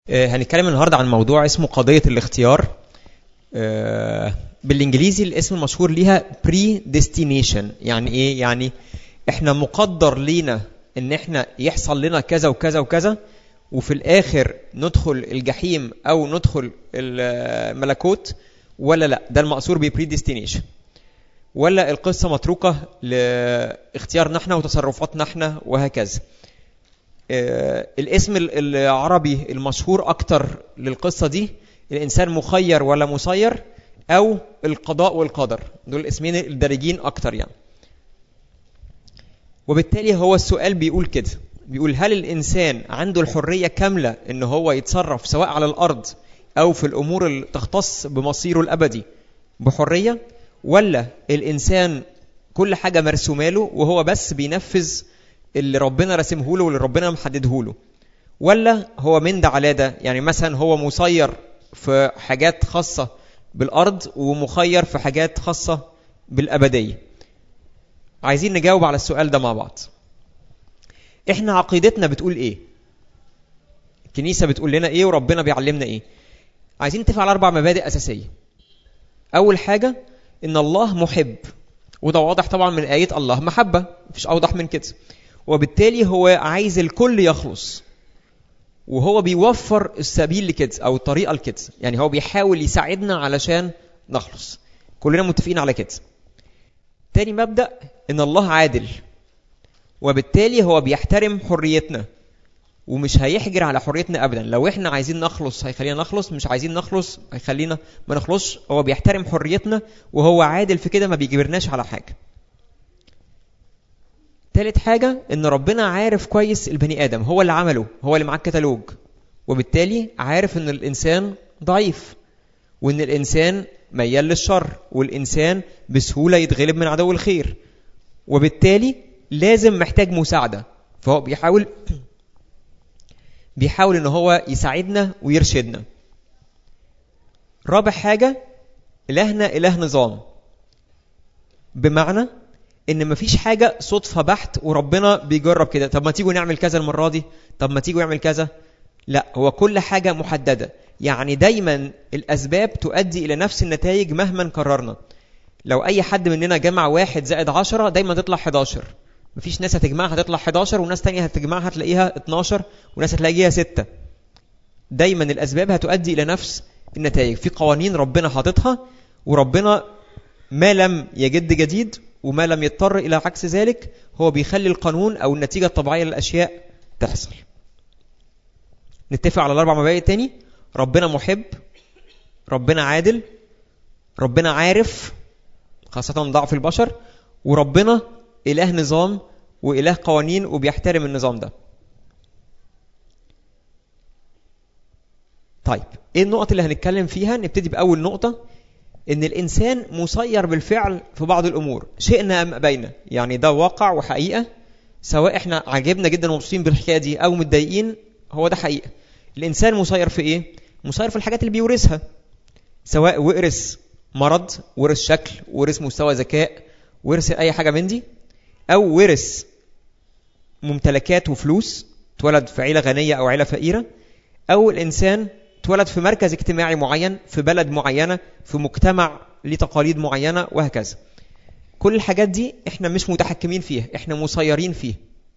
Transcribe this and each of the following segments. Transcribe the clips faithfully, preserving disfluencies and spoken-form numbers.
هنتكلم النهارده عن موضوع اسمه قضية الاختيار. بالانجليزي الاسم المشهور ليها predestination. يعني ايه؟ يعني احنا مقدر لينا ان احنا يحصل لنا كذا وكذا وكذا، وفي الاخر ندخل الجحيم او ندخل الملكوت، ولا لا؟ ده المقصور ب predestination. ولا القصة متروكة لاختيارنا احنا وتصرفاتنا احنا وهكذا. الاسم العربي المشهور اكتر للقصة دي الانسان مخير ولا مسير، او القضاء والقدر. دول الاسمين الدارجين اكتر يعني. وبالتالي هو السؤال بيقول كده، بيقول هل الانسان عنده الحرية كاملة ان هو يتصرف سواء على الارض او في الامور اللي تختص بمصيره الابدي بحرية، ولا الانسان كل حاجة مرسومه له وهو بس بينفذ اللي ربنا رسمه له واللي ربنا محدده له، ولا هو من ده على ده؟ يعني مثلا هو مسير في حاجات خاصة بالأرض ومخير في حاجات خاصة بالأبدية. عايزين نجاوب على السؤال ده مع بعض. احنا عقيدتنا بتقول ايه؟ الكنيسة بتقول لنا ايه وربنا بيعلمنا ايه؟ عايزين نتفق على أربع مبادئ أساسية. أول حاجة إن الله محب، وده واضح طبعا من آية الله محبة، مفيش أوضح من كده. وبالتالي هو عايز الكل يخلص، وهو بيوفر السبيل لكده أو الطريقة لكده. يعني هو بيحاول يساعدنا علشان نخلص، كلنا متفقين على كده. تاني مبدأ إن الله عادل، وبالتالي هو بيحترم حريتنا ومش هيحجر على حريتنا أبدا. لو إحنا عايزين نخلص هيخلينا نخلص، مش عايزين نخلص هيخلينا ما نخلصش. هو بيحترم حريتنا وهو عادل في كده، ما بيجبرناش على حاجة. ثالث حاجة إن ربنا عارف كويس البني آدم، هو اللي عمله، هو اللي معاه الكتالوج، وبالتالي عارف إن الإنسان ضعيف، وإن الإنسان ميال للشر، والإنسان بسهولة يتغلب من عدو الخير، وبالتالي لازم محتاج مساعدة. فهو بيحاول بيحاول إن هو يساعدنا ويرشدنا. رابع حاجة، إلهنا إله نظام، بمعنى إن مفيش حاجة صدفة بحت وربنا بيجرب كده، طب ما تيجوا نعمل كذا المرة دي، طب ما تيجوا نعمل كذا. لا، هو كل حاجة محددة. يعني دايما الأسباب تؤدي إلى نفس النتائج مهما كررنا. لو أي حد مننا جمع واحد زائد عشرة دايما تطلع حداشر. مفيش ناس هتجمعها هتطلع حداشر، وناس تانية هتجمعها هتلاقيها اتناشر، وناس هتلاقيها ستة. دايما الأسباب هتؤدي إلى نفس النتائج. في قوانين ربنا حاططها، وربنا ما لم يجد جديد وما لم يضطر إلى عكس ذلك، هو بيخلي القانون أو النتيجة الطبيعية للأشياء تحصل. نتفق على الأربع مبادئ تاني. ربنا محب، ربنا عادل، ربنا عارف خاصة ضعف البشر، وربنا إله نظام وإله قوانين وبيحترم النظام ده. طيب إيه النقط اللي هنتكلم فيها؟ نبتدي بأول نقطة، إن الإنسان مسير بالفعل في بعض الأمور، شئنا أم أبينا. يعني ده واقع وحقيقة، سواء إحنا عجبنا جدا ومبسوطين بالحكاية دي أو متضايقين، هو ده حقيقة. الإنسان مسير في إيه؟ مسير في الحاجات اللي بيورثها، سواء ورث مرض، ورث شكل، ورث مستوى ذكاء، ورث أي حاجة من دي، أو ورث ممتلكات وفلوس، اتولد في عيلة غنية أو عيلة فقيرة، أو الإنسان اتولد في مركز اجتماعي معين، في بلد معينة، في مجتمع ليه تقاليد معينة، وهكذا. كل الحاجات دي احنا مش متحكمين فيها، احنا مسيرين فيها.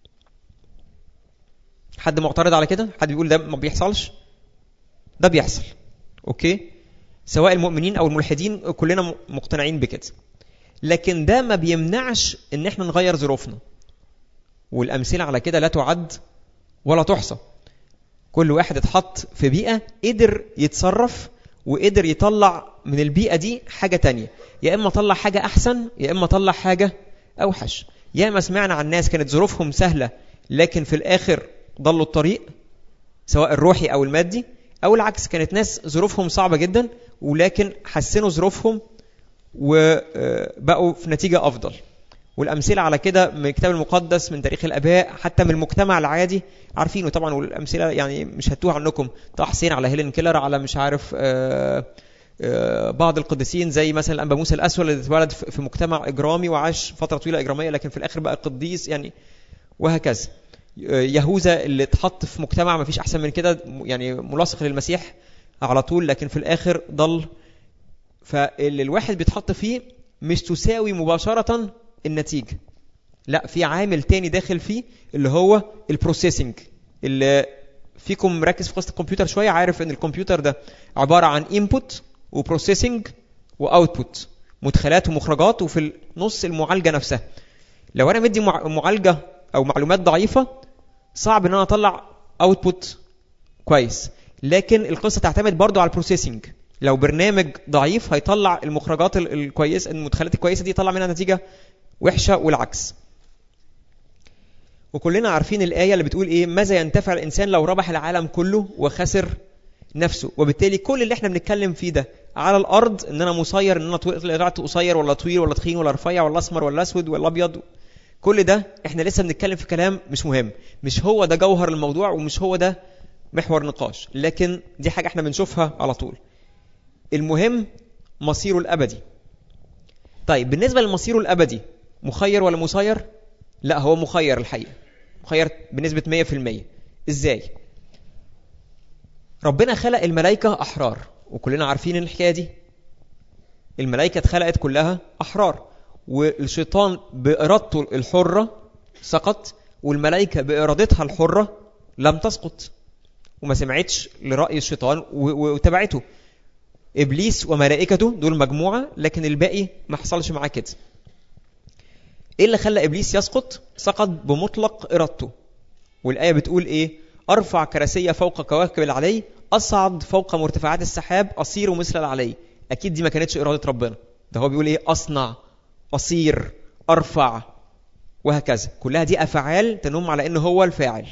حد معترض على كده؟ حد بيقول ده ما بيحصلش؟ ده بيحصل. اوكي، سواء المؤمنين او الملحدين كلنا مقتنعين بكده. لكن ده ما بيمنعش ان احنا نغير ظروفنا، والامثله على كده لا تعد ولا تحصى. كل واحد اتحط في بيئة قدر يتصرف وقدر يطلع من البيئة دي حاجة تانية، يا إما طلع حاجة أحسن يا إما طلع حاجة أوحش. يا ما سمعنا عن ناس كانت ظروفهم سهلة لكن في الآخر ضلوا الطريق، سواء الروحي أو المادي، أو العكس، كانت ناس ظروفهم صعبة جدا ولكن حسنوا ظروفهم وبقوا في نتيجة أفضل. والأمثلة على كده من الكتاب المقدس، من تاريخ الآباء، حتى من المجتمع العادي عارفينه طبعا. والأمثلة يعني مش هتوه عنكم، طه حسين على هيلين كيلر، على مش عارف آآ آآ بعض القديسين زي مثلا الأنبا موسى الأسود اللي اتولد في مجتمع إجرامي وعاش فترة طويلة إجرامية لكن في الآخر بقى قديس يعني، وهكذا. يهوذا اللي اتحط في مجتمع ما فيش احسن من كده، يعني ملاصق للمسيح على طول، لكن في الاخر ضل. فاللي الواحد بيتحط فيه مش تساوي مباشرة النتيجة، لا، في عامل تاني داخل فيه اللي هو البروسيسنج. اللي فيكم مركز في قصة الكمبيوتر شوية عارف ان الكمبيوتر ده عبارة عن input وبروسيسنج واوتبوت، مدخلات ومخرجات، وفي النص المعالجة نفسها. لو انا مدي معالجة او معلومات ضعيفة صعب ان انا اطلع اوتبوت كويس، لكن القصة تعتمد برضو على البروسيسنج. لو برنامج ضعيف هيطلع المخرجات الكويسة، المدخلات الكويسة دي يطلع منها نتيجة وحشة والعكس. وكلنا عارفين الآية اللي بتقول إيه؟ ماذا ينتفع الإنسان لو ربح العالم كله وخسر نفسه؟ وبالتالي كل اللي احنا بنتكلم فيه ده على الأرض، إن أنا مسير، إن أنا طلعت قصير ولا طويل ولا تخين ولا رفيع ولا أسمر ولا أسود ولا أبيض، كل ده احنا لسه بنتكلم في كلام مش مهم، مش هو ده جوهر الموضوع ومش هو ده محور نقاش، لكن دي حاجة احنا بنشوفها على طول. المهم مصيره الأبدي. طيب بالنسبة للمصير الأبدي مخير ولا مسير؟ لا، هو مخير الحقيقة، مخير بنسبة مية في المية. إزاي؟ ربنا خلق الملائكة أحرار، وكلنا عارفين الحكاية دي. الملائكة اتخلقت كلها أحرار، والشيطان بإرادته الحرة سقط، والملائكة بإرادتها الحرة لم تسقط وما سمعتش لرأي الشيطان وتبعته. إبليس وملائكته دول مجموعة، لكن الباقي ما حصلش معاه كده. إيه اللي خلى إبليس يسقط؟ سقط بمطلق إرادته. والآية بتقول إيه؟ أرفع كراسية فوق كواكب العلي، أصعد فوق مرتفعات السحاب، أصير مثل العلي. أكيد دي ما كانتش إرادة ربنا، ده هو بيقول إيه؟ أصنع، أصير، أرفع، وهكذا. كلها دي أفعال تنم على إنه هو الفاعل.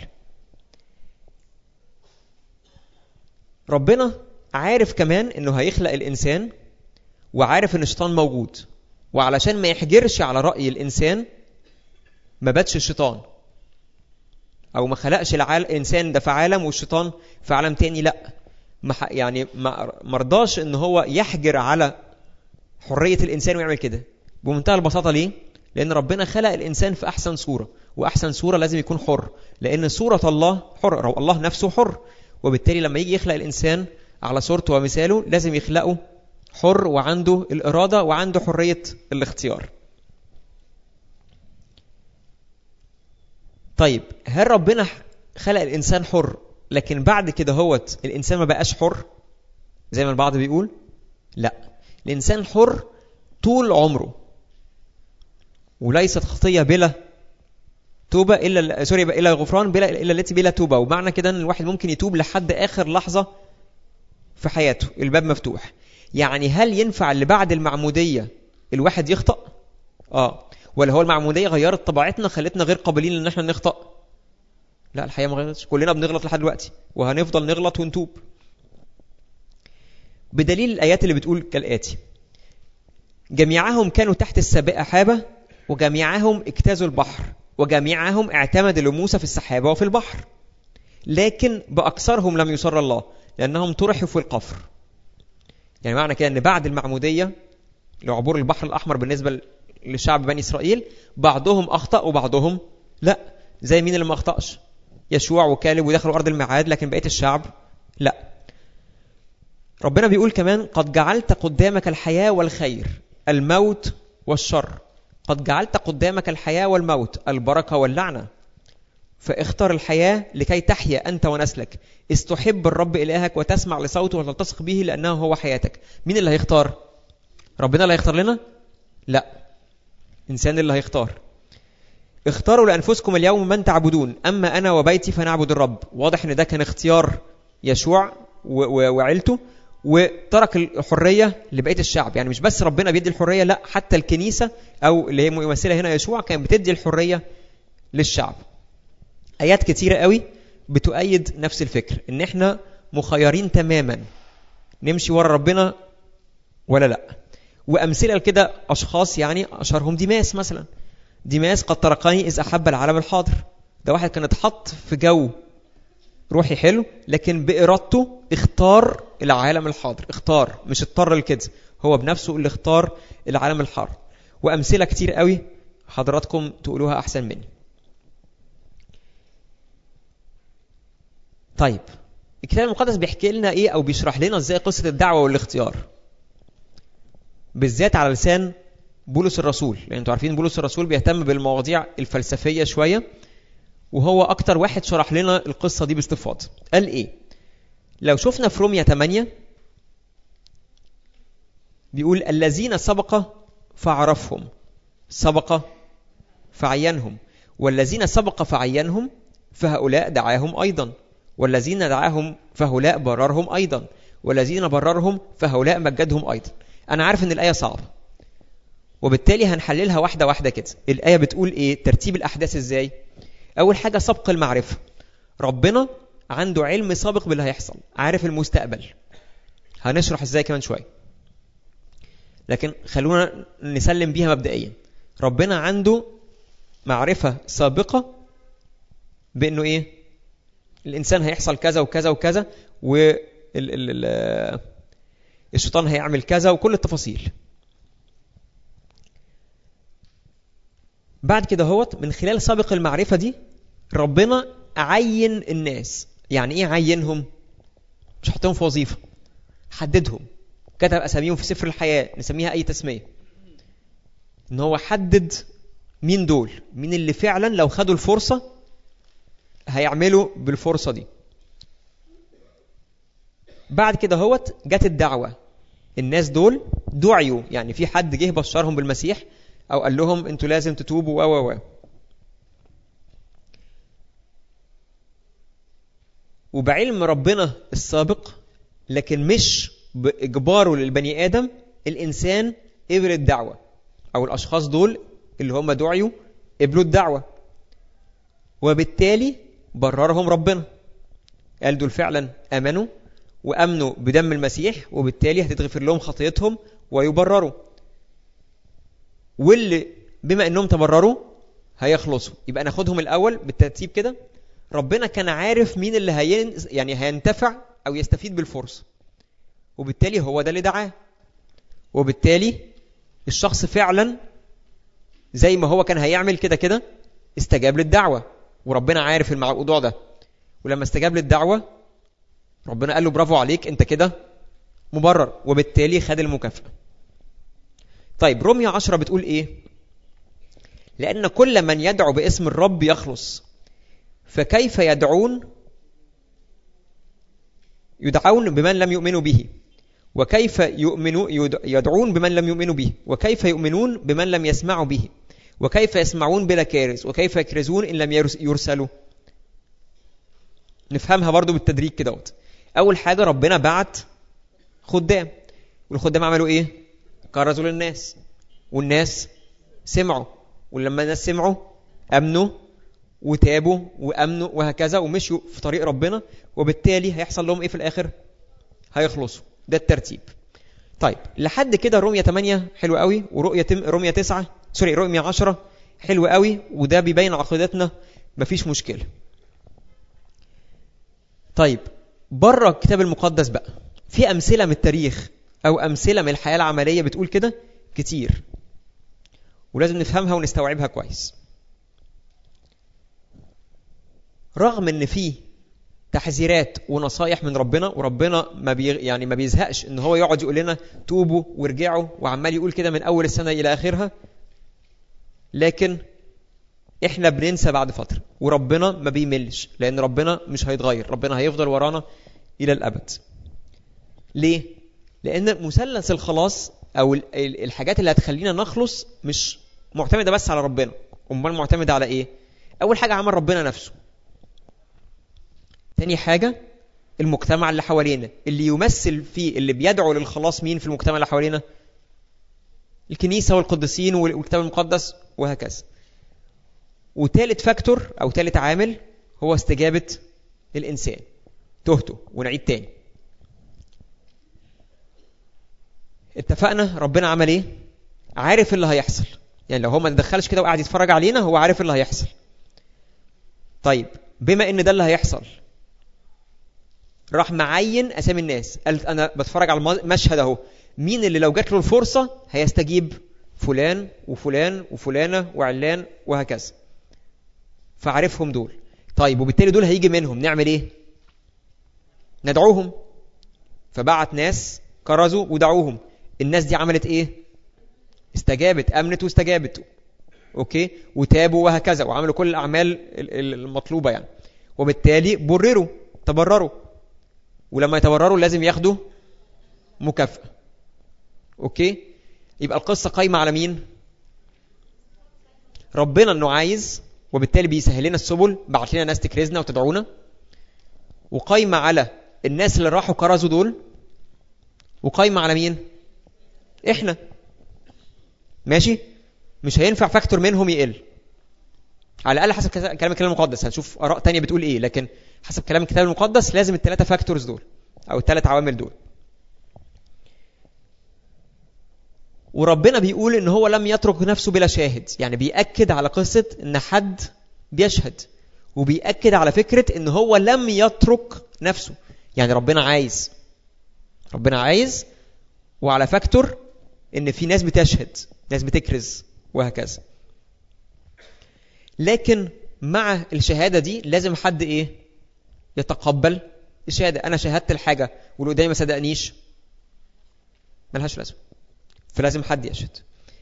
ربنا عارف كمان إنه هيخلق الإنسان، وعارف إن الشيطان موجود، وعلشان ما يحجرش على رأي الإنسان ما باتش الشيطان، أو ما خلقش الإنسان ده في عالم والشيطان في عالم تاني. لا، يعني ما مرضاش إن هو يحجر على حرية الإنسان ويعمل كده بمنتهى البساطة. ليه؟ لأن ربنا خلق الإنسان في أحسن صورة، وأحسن صورة لازم يكون حر، لأن صورة الله حر، الله نفسه حر، وبالتالي لما يجي يخلق الإنسان على صورته ومثاله لازم يخلقه حر وعنده الإرادة وعنده حرية الاختيار. طيب هل ربنا خلق الإنسان حر لكن بعد كده هوت الإنسان ما بقاش حر زي ما البعض بيقول؟ لا، الإنسان حر طول عمره، وليست خطية بلا توبة إلا سوري إلا غفران بلا إلا التي بلا توبة. ومعنى كده أن الواحد ممكن يتوب لحد آخر لحظة في حياته، الباب مفتوح. يعني هل ينفع اللي بعد المعمودية الواحد يخطأ؟ آه ولا هو المعمودية غيرت طبيعتنا خلتنا غير قابلين ان احنا نخطأ؟ لا، الحقيقة ما غيرتش، كلنا بنغلط لحد دلوقتي وهنفضل نغلط ونتوب. بدليل الآيات اللي بتقول كالآتي: جميعهم كانوا تحت السحابة، وجميعهم اجتازوا البحر، وجميعهم اعتمدوا لموسى في السحابة وفي البحر، لكن بأكثرهم لم يسر الله لأنهم طرحوا في القفر. يعني معنى كده أن بعد المعمودية لعبور البحر الأحمر بالنسبة لشعب بني إسرائيل بعضهم أخطأ وبعضهم لا. زي مين اللي ما أخطأش؟ يشوع وكالب ودخلوا أرض الميعاد، لكن بقية الشعب لا. ربنا بيقول كمان: قد جعلت قدامك الحياة والخير، الموت والشر. قد جعلت قدامك الحياة والموت، البركة واللعنة، فاختر الحياة لكي تحيا أنت ونسلك، استحب الرب إلهك وتسمع لصوته وتلتصق به لأنه هو حياتك. مين اللي هيختار؟ ربنا اللي هيختار لنا؟ لا، إنسان اللي هيختار. اختاروا لأنفسكم اليوم من تعبدون، أما أنا وبيتي فنعبد الرب. واضح إن ده كان اختيار يشوع وعيلته، وترك الحرية لبقية الشعب. يعني مش بس ربنا بيدي الحرية، لا، حتى الكنيسة أو اللي هي ممثلة هنا يشوع كان بتدي الحرية للشعب. آيات كتيرة قوي بتؤيد نفس الفكر، إن إحنا مخيرين تماما نمشي ورا ربنا ولا لا. وأمثلة كده أشخاص، يعني أشهرهم ديماس مثلا. ديماس قد تركني إذ أحب العالم الحاضر. ده واحد كان اتحط في جو روحي حلو، لكن بإرادته اختار العالم الحاضر، اختار، مش اضطر لكده، هو بنفسه اللي اختار العالم الحاضر. وأمثلة كتير قوي حضراتكم تقولوها أحسن مني. طيب الكتاب المقدس بيحكي لنا ايه او بيشرح لنا ازاي قصة الدعوة والاختيار، بالذات على لسان بولس الرسول، لان انتوا عارفين بولس الرسول بيهتم بالمواضيع الفلسفية شوية، وهو اكتر واحد شرح لنا القصة دي باستفاضة. قال ايه؟ لو شفنا في رومية ثمانية بيقول الذين سبق فعرفهم سبق فعينهم، والذين سبق فعينهم فهؤلاء دعاهم أيضا، والذين دعاهم فهؤلاء بررهم أيضا، والذين بررهم فهؤلاء مجدهم أيضا. أنا عارف إن الآية صعبة وبالتالي هنحللها واحدة واحدة كده. الآية بتقول إيه؟ ترتيب الأحداث إزاي؟ أول حاجة سبق المعرفة، ربنا عنده علم سابق باللي هيحصل، عارف المستقبل. هنشرح إزاي كمان شوية، لكن خلونا نسلم بيها مبدئيا. ربنا عنده معرفة سابقة بأنه إيه؟ الإنسان هيحصل كذا وكذا وكذا، والشيطان هيعمل كذا، وكل التفاصيل. بعد كده هوت من خلال سابق المعرفة دي ربنا عين الناس. يعني إيه عينهم؟ مش حطهم في وظيفة، حددهم، كتب أساميهم في سفر الحياة، نسميها أي تسمية. إن هو حدد مين دول، مين اللي فعلا لو خدوا الفرصة هيعملوا بالفرصة دي. بعد كده هوت جت الدعوة، الناس دول دعيوا، يعني في حد جه بشرهم بالمسيح أو قال لهم أنتوا لازم تتوبوا و و وبعلم ربنا السابق، لكن مش بإجباره للبني آدم، الإنسان قبل الدعوة، أو الأشخاص دول اللي هم دعيوا قبلوا الدعوة، وبالتالي بررهم ربنا. قال دول فعلا آمنوا وأمنوا بدم المسيح، وبالتالي هتتغفر لهم خطيتهم ويبرروا، واللي بما أنهم تبرروا هيخلصوا. يبقى ناخدهم الأول بالترتيب كده. ربنا كان عارف مين اللي هين يعني هينتفع أو يستفيد بالفرصة، وبالتالي هو ده اللي دعاه، وبالتالي الشخص فعلا زي ما هو كان هيعمل كده كده استجاب للدعوة، وربنا عارف الموضوع ده. ولما استجاب للدعوة ربنا قال له برافو عليك، انت كده مبرر، وبالتالي خد المكافأة. طيب رومية عشرة بتقول ايه؟ لأن كل من يدعو باسم الرب يخلص، فكيف يدعون يدعون بمن لم يؤمنوا به، وكيف يؤمنوا يدعون بمن لم يؤمنوا به، وكيف يؤمنون بمن لم يسمعوا به، وكيف يسمعون بلا كارز، وكيف يكرزون إن لم يرسلوا. نفهمها برضو بالتدريج كده. أول حاجة ربنا بعت خدام، والخدام عملوا إيه؟ كرزوا للناس، والناس سمعوا، ولما الناس سمعوا أمنوا وتابوا وأمنوا وهكذا، ومشوا في طريق ربنا، وبالتالي هيحصل لهم إيه في الآخر؟ هيخلصوا. ده الترتيب. طيب لحد كده رومية ثمانية حلو قوي، ورؤية رومية تسعة سوري رومية عشرة حلو قوي، وده بيبين عقيدتنا، مفيش مشكلة. طيب بره الكتاب المقدس بقى في أمثلة من التاريخ أو أمثلة من الحياة العملية بتقول كده كتير، ولازم نفهمها ونستوعبها كويس. رغم ان في تحذيرات ونصايح من ربنا، وربنا ما بي يعني ما بيزهقش ان هو يقعد يقول لنا توبوا وارجعوا، وعمال يقول كده من اول السنة الى اخرها، لكن احنا بننسى بعد فترة، وربنا ما بيملش، لان ربنا مش هيتغير، ربنا هيفضل ورانا الى الابد. ليه؟ لان مثلث الخلاص او الحاجات اللي هتخلينا نخلص مش معتمدة بس على ربنا. امال معتمدة على ايه؟ اول حاجة عمل ربنا نفسه، تاني حاجة المجتمع اللي حوالينا اللي يمثل فيه اللي بيدعو للخلاص. مين في المجتمع اللي حوالينا؟ الكنيسة والقديسين والكتاب المقدس وهكذا. وثالث فاكتور أو ثالث عامل هو استجابة الإنسان. تهته ونعيد تاني. اتفقنا ربنا عمل ايه؟ عارف اللي هيحصل، يعني لو هو ما تدخلش كده وقاعد يتفرج علينا هو عارف اللي هيحصل. طيب بما ان ده اللي هيحصل راح معين اسامي الناس، قال انا بتفرج على المشهد اهو، مين اللي لو جات له الفرصه هيستجيب؟ فلان وفلان وفلانه وعلان وهكذا، فعرفهم دول. طيب وبالتالي دول هيجي منهم نعمل ايه؟ ندعوهم. فبعت ناس كرزوا ودعوهم. الناس دي عملت ايه؟ استجابت، امنت واستجابت، اوكي، وتابوا وهكذا، وعملوا كل الاعمال المطلوبه يعني، وبالتالي برروا، تبرروا. ولما يتبرروا لازم ياخدوا مكافأة. اوكي، يبقى القصه قايمه على مين؟ ربنا انه عايز، وبالتالي بيسهل لنا السبل، بعت لنا ناس تكرزنا وتدعونا، وقايمه على الناس اللي راحوا كرزوا دول، وقايمه على مين؟ احنا. ماشي، مش هينفع فاكتور منهم يقل، على الاقل حسب كلام الكتاب المقدس. هنشوف اراء تانية بتقول ايه، لكن حسب كلام الكتاب المقدس لازم الثلاثه فاكتورز دول او الثلاث عوامل دول. وربنا بيقول ان هو لم يترك نفسه بلا شاهد، يعني بيأكد على قصة ان حد بيشهد، وبيأكد على فكرة ان هو لم يترك نفسه. يعني ربنا عايز، ربنا عايز، وعلى فاكتور ان في ناس بتشهد، ناس بتكرز وهكذا. لكن مع الشهادة دي لازم حد ايه؟ يتقبل الشهادة. انا شهدت الحاجة واللي قدامي ما صدقنيش، ملهاش لازمة، فلازم حد يشهد.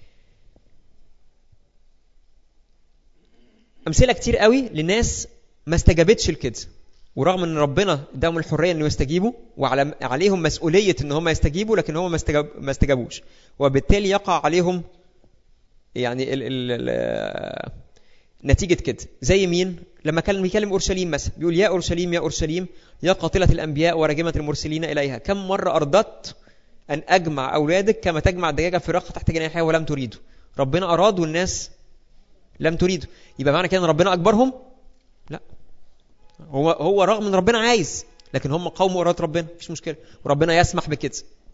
أمثلة كتير قوي لناس ما استجابتش لكده، ورغم ان ربنا اداهم الحرية انه يستجيبوا، وعليهم مسؤولية ان هم يستجيبوا، لكن هم ما استجاب ما استجابوش، وبالتالي يقع عليهم يعني ال ال نتيجة كده. زي مين؟ لما كان بيكلم أورشليم مثلا، بيقول يا أورشليم يا أورشليم يا قاتلة الأنبياء ورجمة المرسلين إليها، كم مرة أردت أن أجمع أولادك كما تجمع الدجاجة فراخ تحت جناحها ولم تريدوا. ربنا أراد والناس لم تريدوا. يبقى معنى كده أن ربنا أكبرهم؟ لا، هو هو رغم أن ربنا عايز، لكن هم قوموا إرادة ربنا، مفيش مشكلة، وربنا يسمح بكده.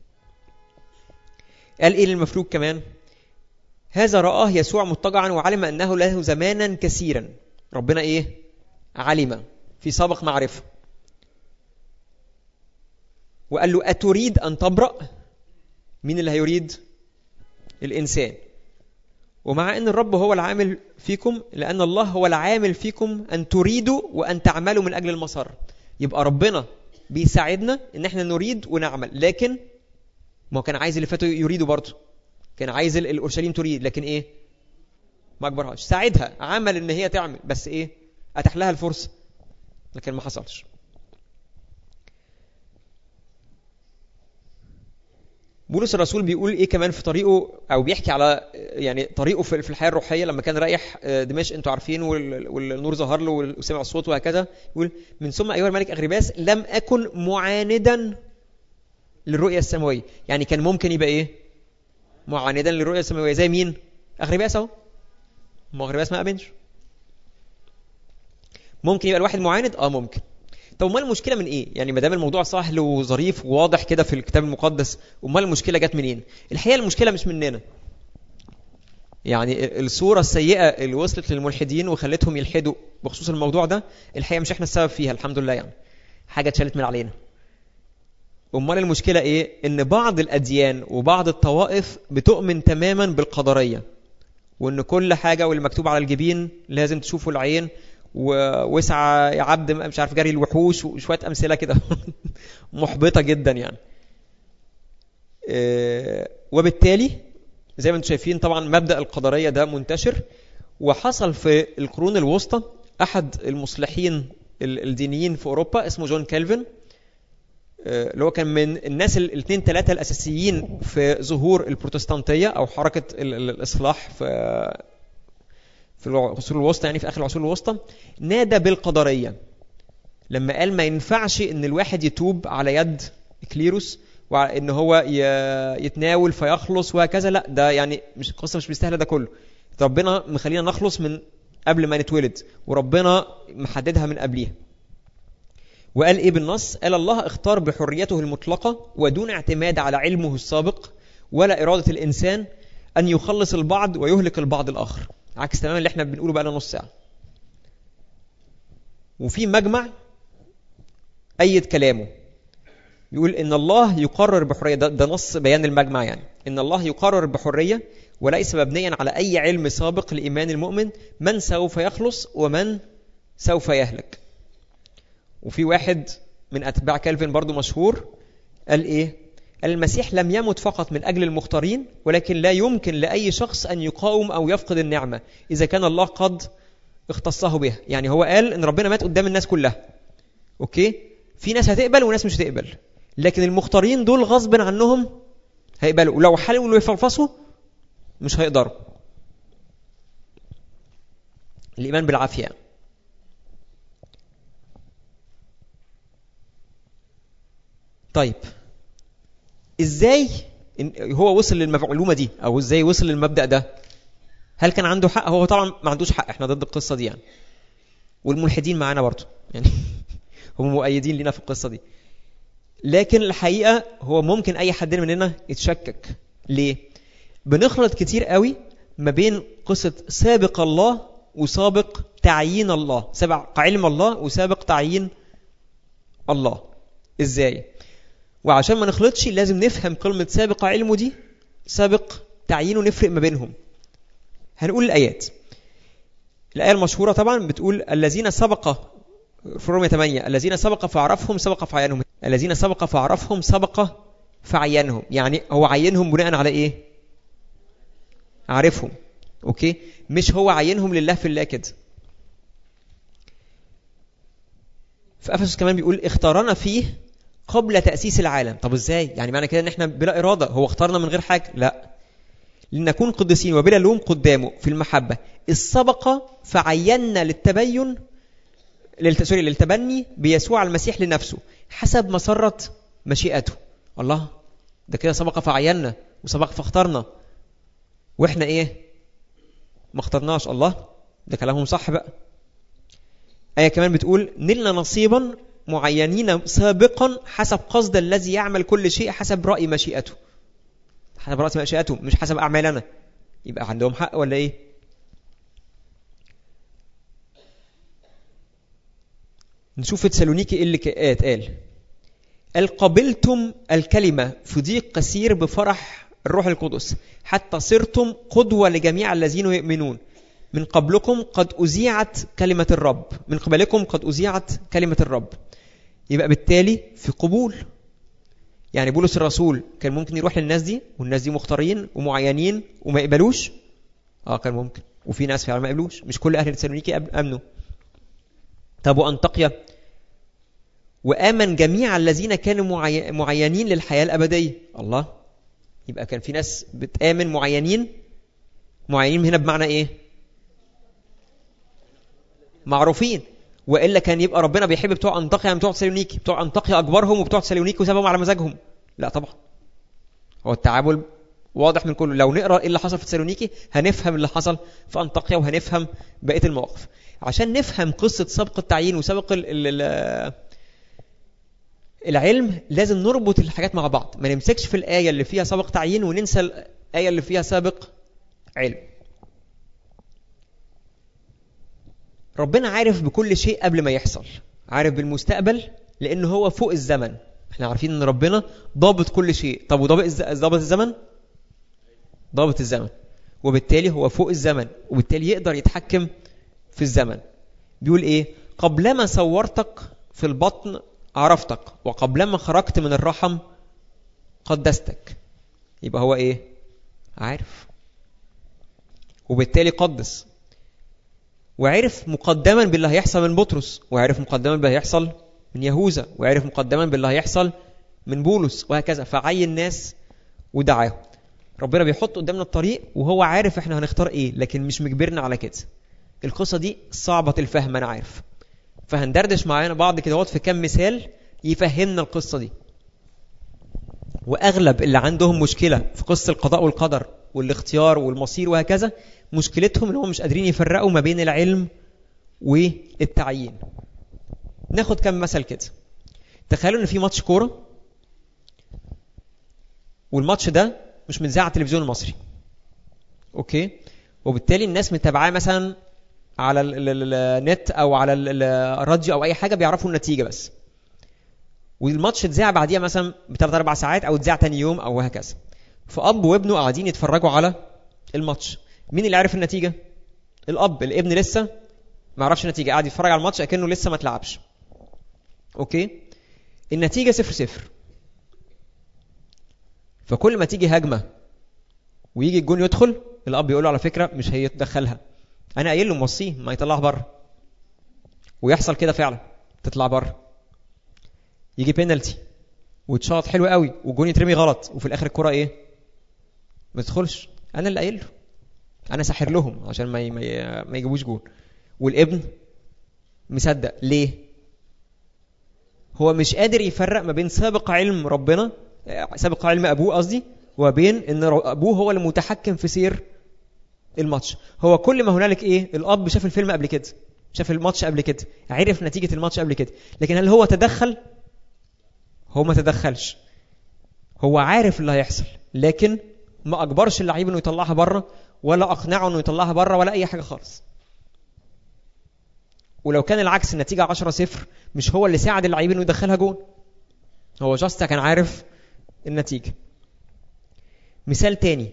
قال إيه للمفلوج كمان؟ هذا رآه يسوع مضطجعا وعلم أنه له زمانا كثيرا. ربنا إيه؟ علم، في سابق معرفة. وقال له أتريد أن تبرأ؟ مين اللي هيريد؟ الإنسان. ومع أن الرب هو العامل فيكم، لأن الله هو العامل فيكم أن تريدوا وأن تعملوا من أجل المسار. يبقى ربنا بيساعدنا أن احنا نريد ونعمل، لكن ما كان عايز اللي فاتوا يريدوا برضه، كان عايز الأورشليم تريد، لكن إيه؟ ما أكبرهاش، ساعدها، عمل إن هي تعمل، بس إيه؟ أتاح لها الفرصة، لكن ما حصلش. بولس الرسول بيقول ايه كمان في طريقه، او بيحكي على يعني طريقه في الحياه الروحيه لما كان رايح دمشق، انتوا عارفين، والنور ظهر له وسمع الصوت وهكذا. يقول من ثم ايها الملك اغرباس لم اكن معاندا للرؤيه السماويه. يعني كان ممكن يبقى ايه؟ معاندا للرؤيه السماويه. زي مين؟ اغرباس اهو، ما اغرباس ما امنش. ممكن يبقى الواحد معاند، اه ممكن. طب امال المشكله من ايه؟ يعني ما دام الموضوع سهل وظريف وواضح كده في الكتاب المقدس، امال المشكله جت منين؟ الحقيقه المشكله مش مننا. يعني الصوره السيئه اللي وصلت للملحدين وخلتهم يلحدوا بخصوص الموضوع ده، الحقيقه مش احنا السبب فيها، الحمد لله، يعني حاجه اتشالت من علينا. امال المشكله ايه؟ ان بعض الاديان وبعض الطوائف بتؤمن تماما بالقدريه، وان كل حاجه واللي مكتوب على الجبين لازم تشوفه العين، ووسع عبد مش عارف جري الوحوش، وشويه امثله كده محبطه جدا يعني. وبالتالي زي ما انتم شايفين طبعا مبدا القدريه ده منتشر. وحصل في القرون الوسطى احد المصلحين الدينيين في اوروبا اسمه جون كالفن، اللي هو كان من الناس الاثنين ثلاثه الاساسيين في ظهور البروتستانتيه او حركه الاصلاح في في العصور الوسطى، يعني في آخر العصور الوسطى. نادى بالقدرية لما قال ما ينفعش إن الواحد يتوب على يد كليروس، وإن هو يتناول فيخلص وهكذا. لا، ده يعني مش القصة، مش مستاهلة ده كله. ربنا مخلينا نخلص من قبل ما نتولد، وربنا محددها من قبلها. وقال إيه بالنص؟ قال الله اختار بحريته المطلقة ودون اعتماد على علمه السابق ولا إرادة الإنسان أن يخلص البعض ويهلك البعض الآخر. عكس تماما اللي احنا بنقوله بقى لنا نص ساعه. وفي مجمع ايد كلامه يقول ان الله يقرر بحريه، ده, ده نص بيان المجمع، يعني ان الله يقرر بحريه وليس مبنيا على اي علم سابق لايمان المؤمن من سوف يخلص ومن سوف يهلك. وفي واحد من أتباع كالفين برضو مشهور، قال إيه؟ قال المسيح لم يمت فقط من أجل المختارين، ولكن لا يمكن لأي شخص أن يقاوم أو يفقد النعمة إذا كان الله قد اختصه بها. يعني هو قال إن ربنا مات قدام الناس كلها، أوكي؟ في ناس هتقبل وناس مش هتقبل، لكن المختارين دول غصب عنهم هيقبلوا، ولو حاولوا يفلفصوا مش هيقدروا. الإيمان بالعافية. طيب ازاي هو وصل للمعلومة دي، او ازاي وصل للمبدأ ده؟ هل كان عنده حق؟ هو طبعا ما عندوش حق، احنا ضد القصة دي يعني، والملحدين معانا برضو يعني هم مؤيدين لنا في القصة دي. لكن الحقيقة هو ممكن اي حد مننا يتشكك. ليه؟ بنخلط كتير قوي ما بين قصة سابق الله وسابق تعيين الله، سابق علم الله وسابق تعيين الله. ازاي؟ وعشان ما نخلطش لازم نفهم كلمة سابق علمه دي سابق تعيينه، نفرق ما بينهم. هنقول الآيات. الآية المشهورة طبعا بتقول الذين سبق في رومية ثمانية، الذين سبق فعرفهم سبق فعينهم، الذين سبق فعرفهم سبق فعينهم. يعني هو عينهم بناء على ايه؟ عارفهم، اوكي؟ مش هو عينهم لله في الله كده. في أفسس كمان بيقول اختارنا فيه قبل تأسيس العالم. طب ازاي؟ يعني معنى كده ان احنا بلا إرادة، هو اختارنا من غير حاجة؟ لا، لنكون قدسين وبلا لوم قدامه في المحبة، السبق فعيننا للتبين للتسوري للتبني بيسوع المسيح لنفسه حسب مسرة مشيئته. الله، ده كده سبق فعيننا وسبق فاختارنا، واحنا ايه؟ ما اخترناش. الله، ده كلامهم صح بقى. آية كمان بتقول نلنا نصيبا معينين سابقا حسب قصد الذي يعمل كل شيء حسب رأي مشيئته. حسب رأي مشيئته مش حسب أعمالنا. يبقى عندهم حق ولا ايه؟ نشوف في تسالونيكي اللي قال قال قبلتم الكلمة في ضيق كثير بفرح الروح القدس حتى صرتم قدوة لجميع الذين يؤمنون. من قبلكم قد أذيعت كلمة الرب، من قبلكم قد أذيعت كلمة الرب. يبقى بالتالي في قبول. يعني بولس الرسول كان ممكن يروح للناس دي والناس دي مختارين ومعينين وما يقبلوش؟ اه كان ممكن، وفي ناس فعلا ما يقبلوش، مش كل أهل تسالونيكي أمنوا. طب وأنطاكيا وآمن جميع الذين كانوا معينين للحياة الأبدية. الله، يبقى كان في ناس بتآمن معينين. معينين هنا بمعنى إيه؟ معروفين. وإلا كان يبقى ربنا بيحب بتوع أنطاكيا بتوع تسالونيكي، بتوع أنطاكيا أكبرهم وبتوع تسالونيكي وسابهم على مزاجهم؟ لا طبعا، هو التعامل واضح من كله. لو نقرأ إيه اللي حصل في تسالونيكي هنفهم اللي حصل في أنطاكيا وهنفهم بقية المواقف. عشان نفهم قصة سبق التعيين وسبق ال ال العلم لازم نربط الحاجات مع بعض، ما نمسكش في الآية اللي فيها سابق تعيين وننسى الآية اللي فيها سابق علم. ربنا عارف بكل شيء قبل ما يحصل، عارف بالمستقبل لأنه هو فوق الزمن. احنا عارفين ان ربنا ضابط كل شيء. طب وضابط ضابط الزمن؟ ضابط الزمن، وبالتالي هو فوق الزمن، وبالتالي يقدر يتحكم في الزمن. بيقول ايه؟ قبلما صورتك في البطن عرفتك، وقبلما خرجت من الرحم قدستك. يبقى هو ايه؟ عارف، وبالتالي قدس. وعرف مقدما باللي هيحصل من بطرس، وعرف مقدما باللي هيحصل من يهوذا، وعرف مقدما باللي هيحصل من بولس، وهكذا. فعين ناس ودعاهم. ربنا بيحط قدامنا الطريق وهو عارف احنا هنختار ايه، لكن مش مجبرنا على كده. القصة دي صعبة الفهم انا عارف، فهندردش معانا بعض كده في كم مثال يفهمنا القصة دي. واغلب اللي عندهم مشكلة في قصة القضاء والقدر والاختيار والمصير وهكذا، مشكلتهم ان هم مش قادرين يفرقوا ما بين العلم والتعيين. ناخد كم مثل كده. تخيلوا ان في ماتش كورة، والماتش ده مش متذاع على التلفزيون المصري، اوكي؟ وبالتالي الناس متابعاه مثلا على النت او على الراديو او اي حاجة، بيعرفوا النتيجة بس. والماتش اتذاع بعديها مثلا بثلاث اربع ساعات او اتذاع تاني يوم او هكذا. فأب وابنه قاعدين يتفرجوا على الماتش. مين اللي عارف النتيجة؟ الأب. الابن لسه ما عرفش النتيجة، قاعد يتفرج على الماتش اكنه لسه ما اتلعبش، اوكي؟ النتيجة صفر صفر. فكل ما تيجي هجمة ويجي الجون يدخل، الأب يقول له على فكرة مش هيتدخلها، أنا قايل له موصيه ما يطلعها بره، ويحصل كده فعلا تطلع بره. يجي بينالتي وتشاط حلو قوي والجون يترمي غلط، وفي الآخر الكرة إيه؟ ما تدخلش، أنا اللي قايل له، أنا ساحر لهم عشان ما ما يجيبوش جون. والابن مصدق ليه؟ هو مش قادر يفرق ما بين سابق علم ربنا، سابق علم أبوه قصدي، وبين إن أبوه هو المتحكم في سير الماتش. هو كل ما هنالك إيه؟ الأب شاف الفيلم قبل كده، شاف الماتش قبل كده، عرف نتيجة الماتش قبل كده، لكن هل هو تدخل؟ هو ما تدخلش، هو عارف اللي هيحصل، لكن ما أجبرش اللعيب إنه يطلعها بره، ولا أقنعه إنه يطلعها بره، ولا أي حاجة خالص. ولو كان العكس النتيجة عشرة صفر، مش هو اللي ساعد اللعيب إنه يدخلها جون، هو جاست كان عارف النتيجة. مثال تاني،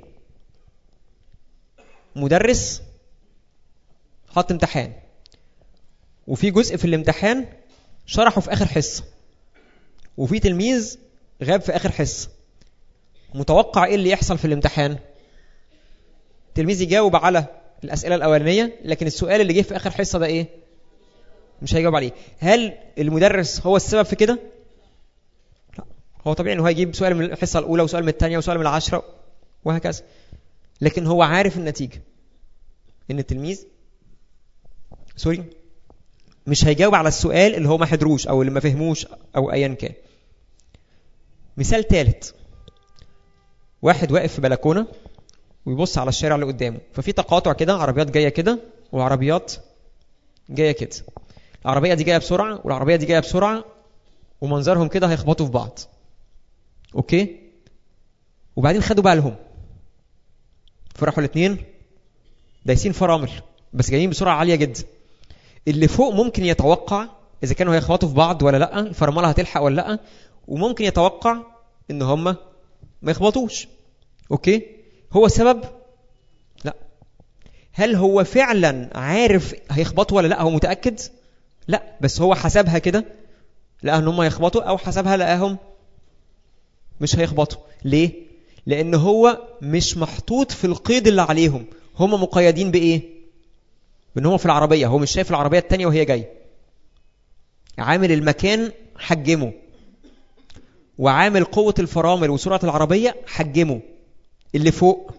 مدرس حط امتحان، وفي جزء في الامتحان شرحه في آخر حصة، وفي تلميذ غاب في آخر حصة. متوقع إيه اللي يحصل في الامتحان؟ التلميذ يجاوب على الأسئلة الأولانية، لكن السؤال اللي جه في آخر حصة ده إيه؟ مش هيجاوب عليه. هل المدرس هو السبب في كده؟ لا، هو طبيعي إنه هيجيب سؤال من الحصة الأولى وسؤال من الثانية وسؤال من العشرة وهكذا، لكن هو عارف النتيجة إن التلميذ سوري مش هيجاوب على السؤال اللي هو ما حضروش أو اللي ما فهموش أو أيا كان. مثال ثالث، واحد واقف في بلكونة ويبص على الشارع اللي قدامه، ففي تقاطع كده، عربيات جاية كده وعربيات جاية كده، العربية دي جاية بسرعة والعربية دي جاية بسرعة، ومنظرهم كده هيخبطوا في بعض. أوكي، وبعدين خدوا بالهم، فرحوا الاثنين دايسين فرامل بس جايين بسرعة عالية جدا. اللي فوق ممكن يتوقع إذا كانوا هيخبطوا في بعض ولا لأ، الفراملة هتلحق ولا لأ، وممكن يتوقع إن هم ما يخبطوش. أوكي، هو سبب؟ لا. هل هو فعلا عارف هيخبطوا ولا لا؟ هو متأكد؟ لا، بس هو حسبها كده، لقى ان هم يخبطوا، او حسبها لقاهم مش هيخبطوا. ليه؟ لان هو مش محطوط في القيد اللي عليهم، هم مقيدين بايه؟ بان هم في العربية، هو مش شايف العربية التانية وهي جاية. عامل المكان حجمه، وعامل قوة الفرامل وسرعة العربية حجمه. اللي فوق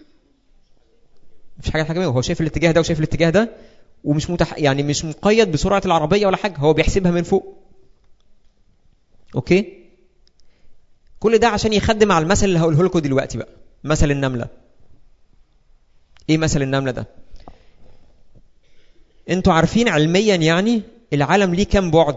مفيش حاجه حاجه، هو شايف الاتجاه ده وشايف الاتجاه ده، ومش متح... يعني مش مقيد بسرعه العربيه ولا حاجه، هو بيحسبها من فوق. اوكي، كل ده عشان يخدم على المثل اللي هقوله لكم دلوقتي بقى، مثل النمله. ايه مثل النمله ده؟ انتوا عارفين علميا يعني العالم ليه كام بعد؟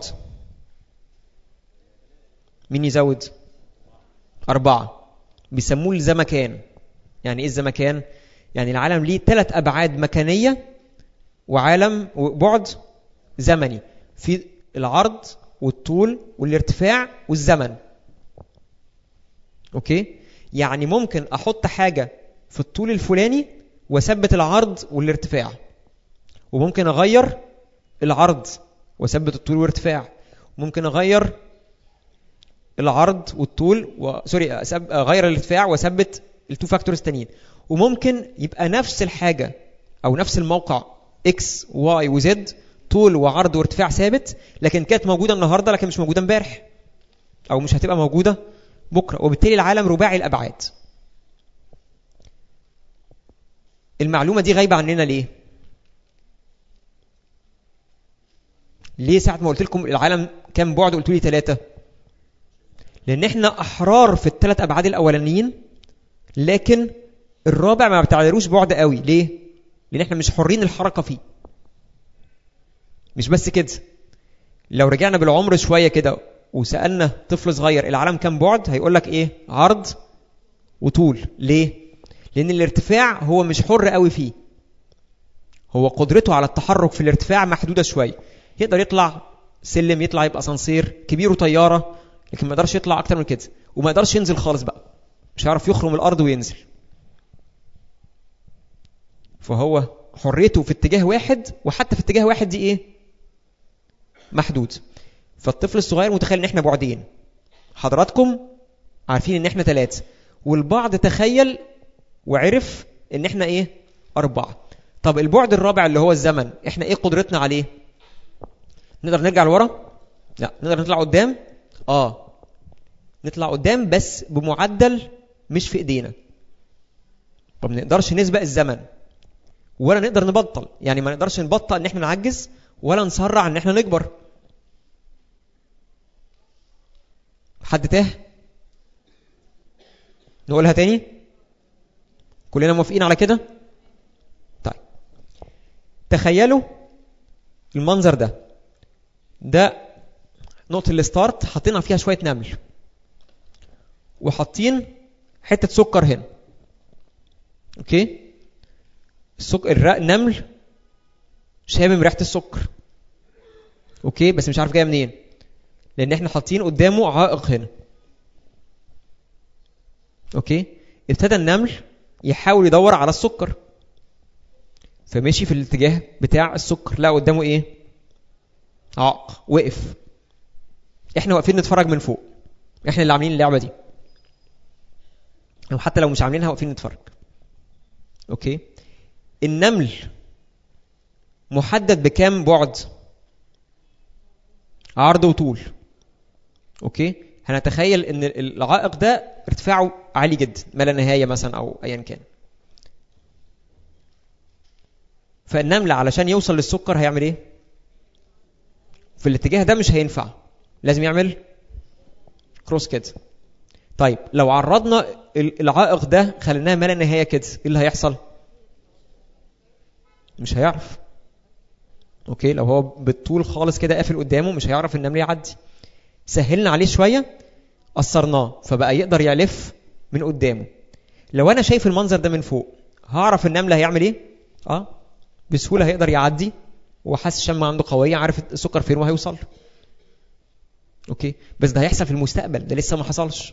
مين يزود؟ أربعة، بيسموه الزمكان. يعني ايه الزمكان؟ يعني العالم ليه ثلاث أبعاد مكانية وعالم وبعد زمني، في العرض والطول والارتفاع والزمن. أوكي؟ يعني ممكن أحط حاجة في الطول الفلاني وثبت العرض والارتفاع، وممكن أغير العرض وثبت الطول والارتفاع، ممكن أغير العرض والطول و... سوري أغير الارتفاع وثبت التو فاكتورز تانيين. وممكن يبقى نفس الحاجة أو نفس الموقع X Y و Z، طول وعرض وارتفاع ثابت، لكن كانت موجودة النهاردة لكن مش موجودة امبارح، أو مش هتبقى موجودة بكرة، وبالتالي العالم رباعي الأبعاد. المعلومة دي غايبة عننا ليه؟ ليه ساعة ما قلت لكم العالم كم بعد قلتوا لي ثلاثة؟ لأن احنا أحرار في الثلاث أبعاد الأولانيين، لكن الرابع ما بتعتبروش بعد قوي. ليه؟ لأن احنا مش حرين الحركة فيه. مش بس كده، لو رجعنا بالعمر شوية كده وسألنا طفل صغير العالم كم بعد، هيقول لك ايه؟ عرض وطول. ليه؟ لأن الارتفاع هو مش حر قوي فيه، هو قدرته على التحرك في الارتفاع محدودة شوية. يقدر يطلع سلم، يطلع يبقى اسانسير كبير وطيارة، لكن ما يقدرش يطلع أكتر من كده، وما يقدرش ينزل خالص بقى، مش هيعرف يخرم الأرض وينزل. فهو حريته في اتجاه واحد، وحتى في اتجاه واحد دي ايه؟ محدود. فالطفل الصغير متخيل ان احنا بعدين، حضراتكم عارفين ان احنا ثلاثة، والبعض تخيل وعرف ان احنا ايه أربعة. طب البعد الرابع اللي هو الزمن، احنا ايه قدرتنا عليه؟ نقدر نرجع لورا؟ لا. نقدر نطلع قدام؟ اه نطلع قدام بس بمعدل مش في ايدينا. طب ما نقدرش نسبق الزمن ولا نقدر نبطل، يعني ما نقدرش نبطل ان احنا نعجز ولا نسرع ان احنا نكبر. حد تاه؟ نقولها تاني؟ كلنا موافقين على كده؟ طيب تخيلوا المنظر ده، ده نقطة الستارت، حاطينها فيها شوية نمل وحاطين حتة سكر هنا. اوكي، السكر النمل شامم ريحة السكر، اوكي، بس مش عارف جايه منين، لان احنا حاطين قدامه عائق هنا. اوكي، ابتدى النمل يحاول يدور على السكر، فمشي في الاتجاه بتاع السكر، لا قدامه ايه؟ عائق، وقف. احنا واقفين نتفرج من فوق، احنا اللي عاملين اللعبة دي، او حتى لو مش عاملينها واقفين نتفرج. اوكي، النمل محدد بكام بعد؟ عرض وطول. اوكي، هنتخيل ان العائق ده ارتفاعه عالي جدا ما لا نهايه مثلا او ايا كان، فالنمل علشان يوصل للسكر هيعمل ايه؟ في الاتجاه ده مش هينفع، لازم يعمل كروس كده. طيب لو عرضنا العائق ده خليناه ما لا نهايه كده، ايه اللي هيحصل؟ مش هيعرف. اوكي، لو هو بالطول خالص كده قافل قدامه مش هيعرف النمل يعدي. سهلنا عليه شويه، قصرناه فبقى يقدر يلف من قدامه. لو انا شايف المنظر ده من فوق هعرف النمل هيعمل ايه؟ اه بسهوله هيقدر يعدي، وحاسس الشم عنده قويه، عارف السكر فين وهيوصل. اوكي، بس ده هيحصل في المستقبل، ده لسه ما حصلش.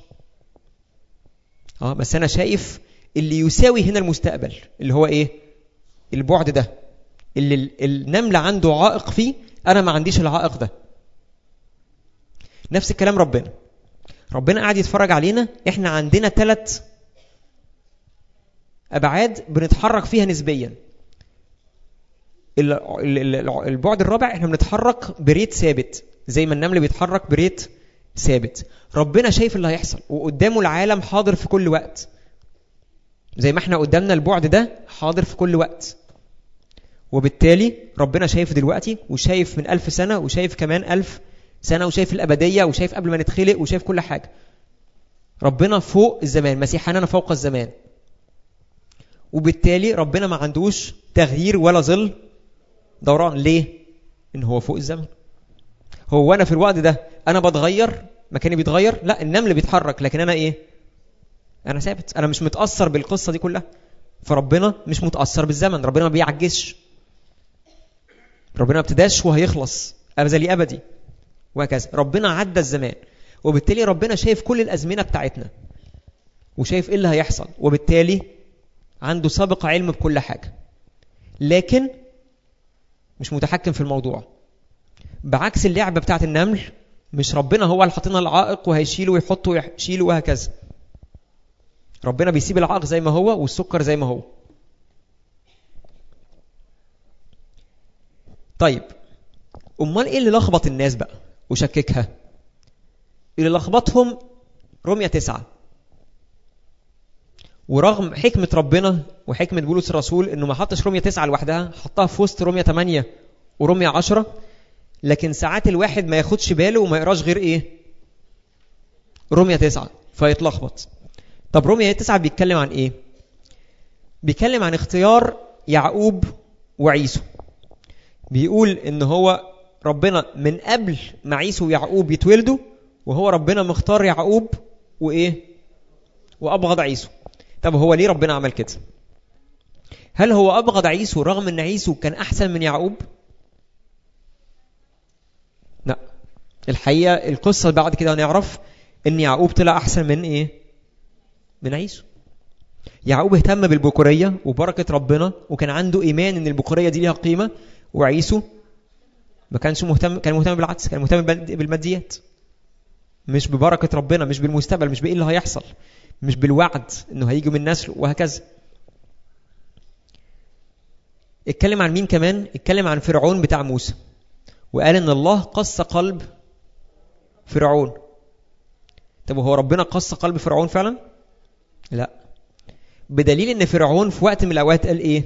اه بس انا شايف اللي يساوي هنا المستقبل، اللي هو ايه؟ البعد ده اللي النمل عنده عائق فيه، انا ما عنديش العائق ده. نفس الكلام ربنا ربنا قاعد يتفرج علينا، احنا عندنا ثلاث ابعاد بنتحرك فيها نسبيا. البعد الرابع احنا بنتحرك بريت ثابت زي ما النمل بيتحرك بريت ثابت. ربنا شايف اللي هيحصل وقدامه العالم حاضر في كل وقت، زي ما احنا قدامنا البعد ده حاضر في كل وقت. وبالتالي ربنا شايف دلوقتي وشايف من ألف سنة وشايف كمان ألف سنة وشايف الأبدية وشايف قبل ما نتخلق وشايف كل حاجة. ربنا فوق الزمان، مسيحنا فوق الزمان. وبالتالي ربنا ما عندوش تغيير ولا ظل دوران. ليه؟ إن هو فوق الزمن. هو أنا في الوقت ده أنا بتغير، مكاني بيتغير؟ لا، النمل بيتحرك، لكن أنا إيه؟ أنا ثابت، أنا مش متأثر بالقصة دي كلها. فربنا مش متأثر بالزمن، ربنا ما بيعجزش، ربنا ما ابتداش وهيخلص أبدي أبدي وهكذا. ربنا عدى الزمان، وبالتالي ربنا شايف كل الأزمنة بتاعتنا وشايف إيه اللي هيحصل، وبالتالي عنده سابق علم بكل حاجة، لكن مش متحكم في الموضوع. بعكس اللعبة بتاعت النمل، مش ربنا هو اللي حاطينها العائق وهيشيله ويحطه ويشيله وهكذا. ربنا بيسيب العائق زي ما هو والسكر زي ما هو. طيب أمال إيه اللي لخبط الناس بقى وشككها؟ اللي لخبطهم رمية تسعة. ورغم حكمة ربنا وحكمة بولس الرسول إنه ما حطش رمية تسعة لوحدها، حطها في وسط رمية ثمانية ورمية عشرة، لكن ساعات الواحد ما ياخدش باله وما يقراش غير إيه؟ رمية تسعة فيتلخبط. طب رمية تسعة بيتكلم عن إيه؟ بيتكلم عن اختيار يعقوب وعيسو. بيقول إن هو ربنا من قبل ما عيسو ويعقوب يتولدوا وهو ربنا مختار يعقوب وإيه؟ وأبغض عيسو. طب هو ليه ربنا عمل كده؟ هل هو أبغض عيسو رغم أن عيسو كان أحسن من يعقوب؟ لا، الحقيقة القصة بعد كده نعرف أن يعقوب طلع أحسن من إيه؟ من عيسو. يعقوب اهتم بالبكورية وبركة ربنا وكان عنده إيمان أن البكورية دي لها قيمة، وعيسو ما كانش مهتم، كان مهتم بالعكس، كان مهتم بالماديات، مش ببركة ربنا، مش بالمستقبل، مش بإيه اللي هيحصل، مش بالوعد إنه هيجي من نسله وهكذا. اتكلم عن مين كمان؟ اتكلم عن فرعون بتاع موسى، وقال إن الله قص قلب فرعون. طب وهو ربنا قص قلب فرعون فعلا؟ لا، بدليل إن فرعون في وقت من الأوقات قال إيه؟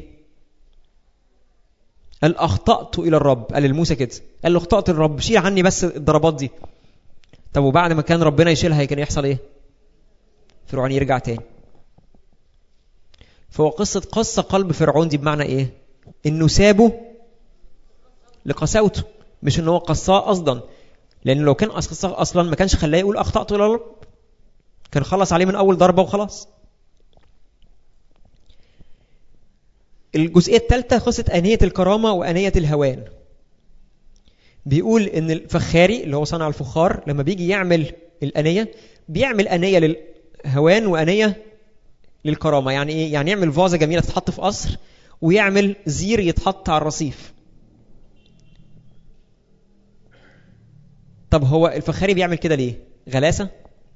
قال أخطأت إلى الرب، قال لموسى كده، قال له أخطأت الرب، شيل عني بس الضربات دي. طب وبعد ما كان ربنا يشيلها كان يحصل إيه؟ فرعون يرجع تاني. فهو قصة قص قلب فرعون دي بمعنى إيه؟ إنه سابه لقساوته، مش إنه هو قصاه قصدا، لأن لو كان قصاه أصلا ما كانش خلاه يقول أخطأت إلى الرب، كان خلص عليه من أول ضربة وخلاص. الجزئية الثالثة قصة أنية الكرامة وأنية الهوان. بيقول إن الفخاري اللي هو صنع الفخار لما بيجي يعمل الأنية بيعمل أنية للهوان وأنية للكرامة. يعني إيه؟ يعني يعمل فازة جميلة تتحط في قصر، ويعمل زير يتحط على الرصيف. طب هو الفخاري بيعمل كده ليه؟ غلاسة؟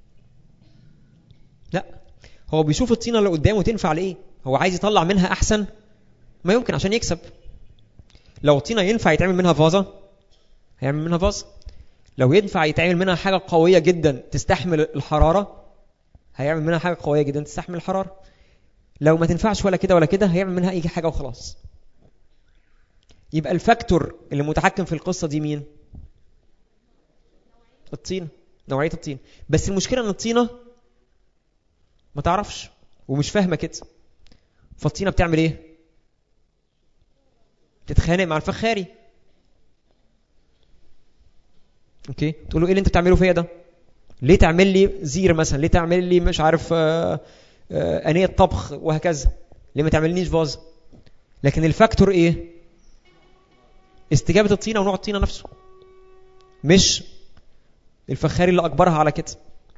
لا، هو بيشوف الطينة اللي قدامه تنفع لإيه، هو عايز يطلع منها أحسن ما يمكن عشان يكسب. لو الطينة ينفع يتعمل منها فازة هيعمل منها فازة، لو ينفع يتعمل منها حاجة قوية جدا تستحمل الحرارة هيعمل منها حاجة قوية جدا تستحمل الحرارة. لو ما تنفعش ولا كده ولا كده هيعمل منها أي حاجة وخلاص. يبقى الفاكتور اللي متحكم في القصة دي مين؟ الطينة، نوعية الطينة. بس المشكلة أن الطينة ما تعرفش ومش فاهمة كده، فالطينة بتعمل إيه؟ تتخانق مع الفخاري. اوكي، تقول له ايه اللي انت بتعمله فيا ده؟ ليه تعمل لي زير مثلا؟ ليه تعمل لي مش عارف آآ آآ انيه طبخ وهكذا؟ ليه ما تعملنيش فاز؟ لكن الفاكتور ايه؟ استجابه الطينه ونوع الطينه نفسه، مش الفخاري اللي اجبرها على كده.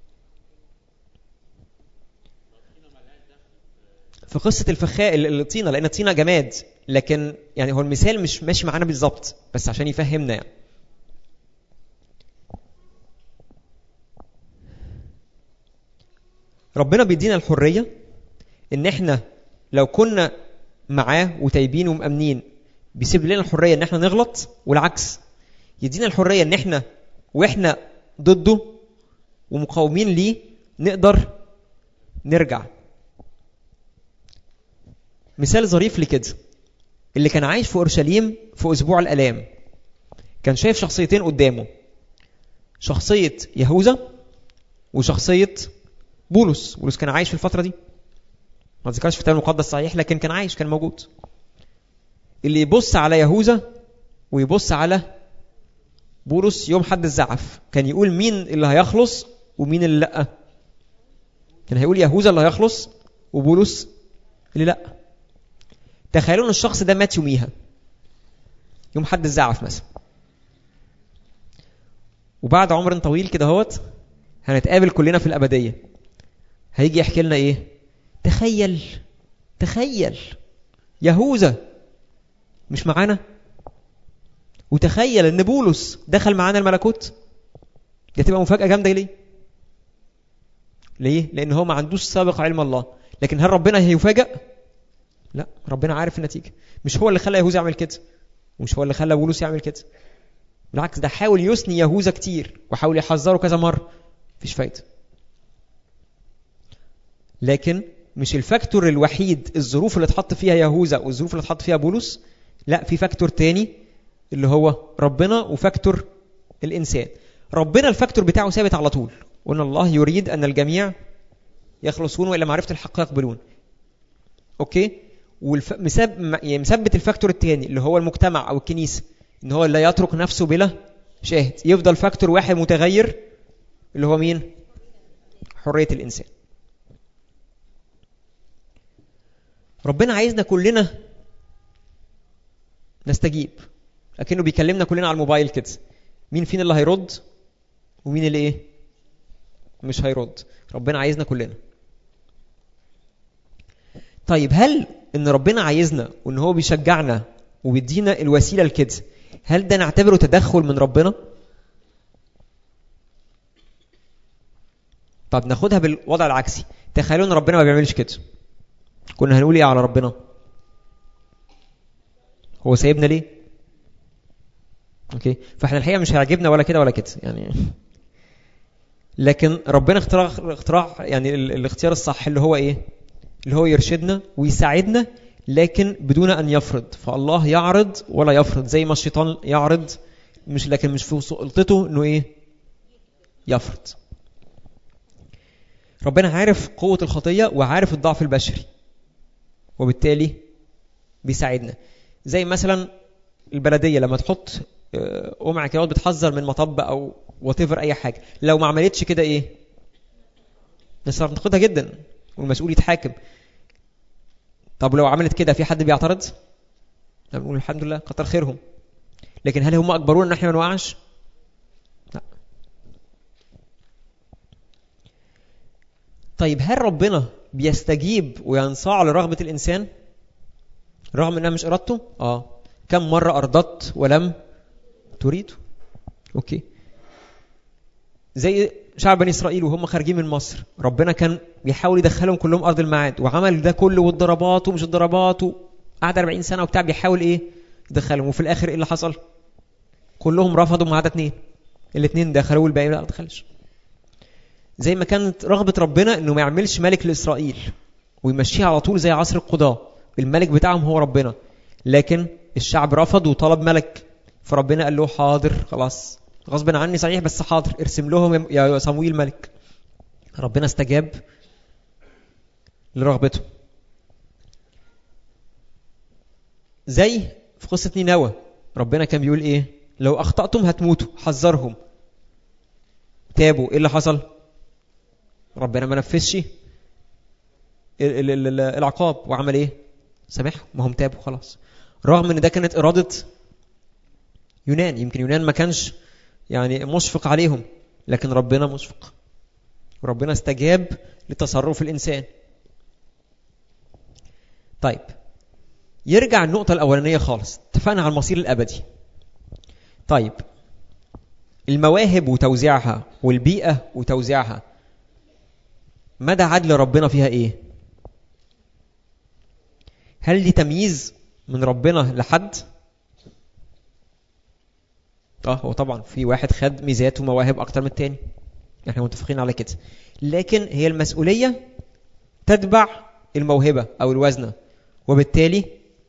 في قصه الفخاري الطينه، لان الطينه جماد، لكن يعني هو المثال مش ماشي معانا بالظبط، بس عشان يفهمنا يعني. ربنا بيدينا الحرية ان احنا لو كنا معاه وتايبين ومأمنين بيسيب لنا الحرية ان احنا نغلط، والعكس يدينا الحرية ان احنا واحنا ضده ومقاومين ليه نقدر نرجع. مثال ظريف لكده، اللي كان عايش في أورشليم في أسبوع الآلام كان شايف شخصيتين قدامه، شخصية يهوذا وشخصية بولس. بولس كان عايش في الفترة دي، ما ذكرش في الكتاب المقدس صحيح، لكن كان عايش، كان موجود. اللي يبص على يهوذا ويبص على بولس يوم حد الزعف كان يقول مين اللي هيخلص ومين اللي لأ؟ كان هيقول يهوذا اللي هيخلص وبولس اللي لأ. تخيلوا ان الشخص ده مات يوميها، يوم حد الزعف مثلا، وبعد عمر طويل كده هوت هنتقابل كلنا في الأبدية، هيجي يحكي لنا ايه؟ تخيل تخيل يهوذا مش معانا، وتخيل ان بولس دخل معانا الملكوت. دي تبقى مفاجأة جامدة ليه؟ ليه؟ لان هو ما عندوش سابق علم الله. لكن هل ربنا هيفاجأ؟ لا، ربنا عارف النتيجة. مش هو اللي خلى يهوذا يعمل كده، ومش هو اللي خلى بولس يعمل كده، بالعكس ده حاول يثني يهوذا كتير وحاول يحذره كذا مرة، مفيش فايدة. لكن مش الفاكتور الوحيد الظروف اللي اتحط فيها يهوذا والظروف اللي اتحط فيها بولس، لا، في فاكتور تاني اللي هو ربنا وفاكتور الإنسان. ربنا الفاكتور بتاعه ثابت على طول، وأن الله يريد أن الجميع يخلصون وإلى معرفة الحق يقبلون. أوكي، ومثبت الفاكتور التاني اللي هو المجتمع أو الكنيسة، إن هو لا يترك نفسه بلا شاهد. يفضل فاكتور واحد متغير اللي هو مين؟ حرية الإنسان. ربنا عايزنا كلنا نستجيب، لكنه بيكلمنا كلنا على الموبايل كده. مين فينا اللي هيرد ومين اللي ايه مش هيرد؟ ربنا عايزنا كلنا. طيب هل ان ربنا عايزنا وان هو بيشجعنا وبيدينا الوسيله لكده هل ده نعتبره تدخل من ربنا؟ طب ناخدها بالوضع العكسي، تخيلوا ان ربنا ما بيعملش كده، كنا هنقول ايه على ربنا؟ هو سايبنا ليه؟ اوكي، فاحنا الحقيقه مش هيعجبنا ولا كده ولا كده يعني. لكن ربنا اخترع اختراع يعني الاختيار الصح اللي هو ايه؟ اللي هو يرشدنا ويساعدنا لكن بدون ان يفرض. فالله يعرض ولا يفرض، زي ما الشيطان يعرض مش لكن مش في سلطته انه ايه؟ يفرض. ربنا عارف قوة الخطية وعارف الضعف البشري وبالتالي بيساعدنا. زي مثلا البلدية لما تحط قمع كده بتحذر من مطب او واتيفر اي حاجة، لو ما عملتش كده ايه؟ نصير ناخدها جدا والمسؤول يتحاكم. طب لو عملت كده في حد بيعترض؟ نقول الحمد لله كتر خيرهم. لكن هل هم اجبرونا ان احنا ما نوقعش؟ لا. طيب هل ربنا بيستجيب وينصاع لرغبة الانسان رغم انها مش ارادته؟ اه. كم مرة ارضت ولم تريد؟ اوكي. زي شعب بني اسرائيل وهم خارجين من مصر، ربنا كان بيحاول يدخلهم كلهم ارض الميعاد وعمل ده كله والضربات ومش الضربات وقعد أربعين سنة وبتاع بيحاول ايه؟ يدخلهم. وفي الاخر ايه اللي حصل؟ كلهم رفضوا ما عدا اثنين، الاثنين دخلوا والباقي لا ما دخلش. زي ما كانت رغبة ربنا انه ما يعملش ملك لاسرائيل ويمشيها على طول زي عصر القضاء، الملك بتاعهم هو ربنا، لكن الشعب رفض وطلب ملك، فربنا قال له حاضر خلاص غصبا عني صحيح بس حاضر ارسم لهم يا صمويل ملك. ربنا استجاب لرغبته. زي في قصة نينوى ربنا كان بيقول ايه؟ لو اخطأتم هتموتوا، حذرهم، تابوا، ايه اللي حصل؟ ربنا ما نفذش العقاب وعمل ايه؟ سامحهم، ما هم تابوا خلاص. رغم ان ده كانت ارادة يونان، يمكن يونان ما كانش يعني مشفق عليهم، لكن ربنا مشفق وربنا استجاب لتصرف الإنسان. طيب يرجع النقطة الأولانية خالص، اتفقنا على المصير الأبدي. طيب المواهب وتوزيعها والبيئة وتوزيعها مدى عدل ربنا فيها ايه؟ هل دي تمييز من ربنا لحد؟ اه هو طبعا في واحد خد ميزات ومواهب اكتر من التاني، احنا متفقين على كده، لكن هي المسؤولية تتبع الموهبة او الوزنة، وبالتالي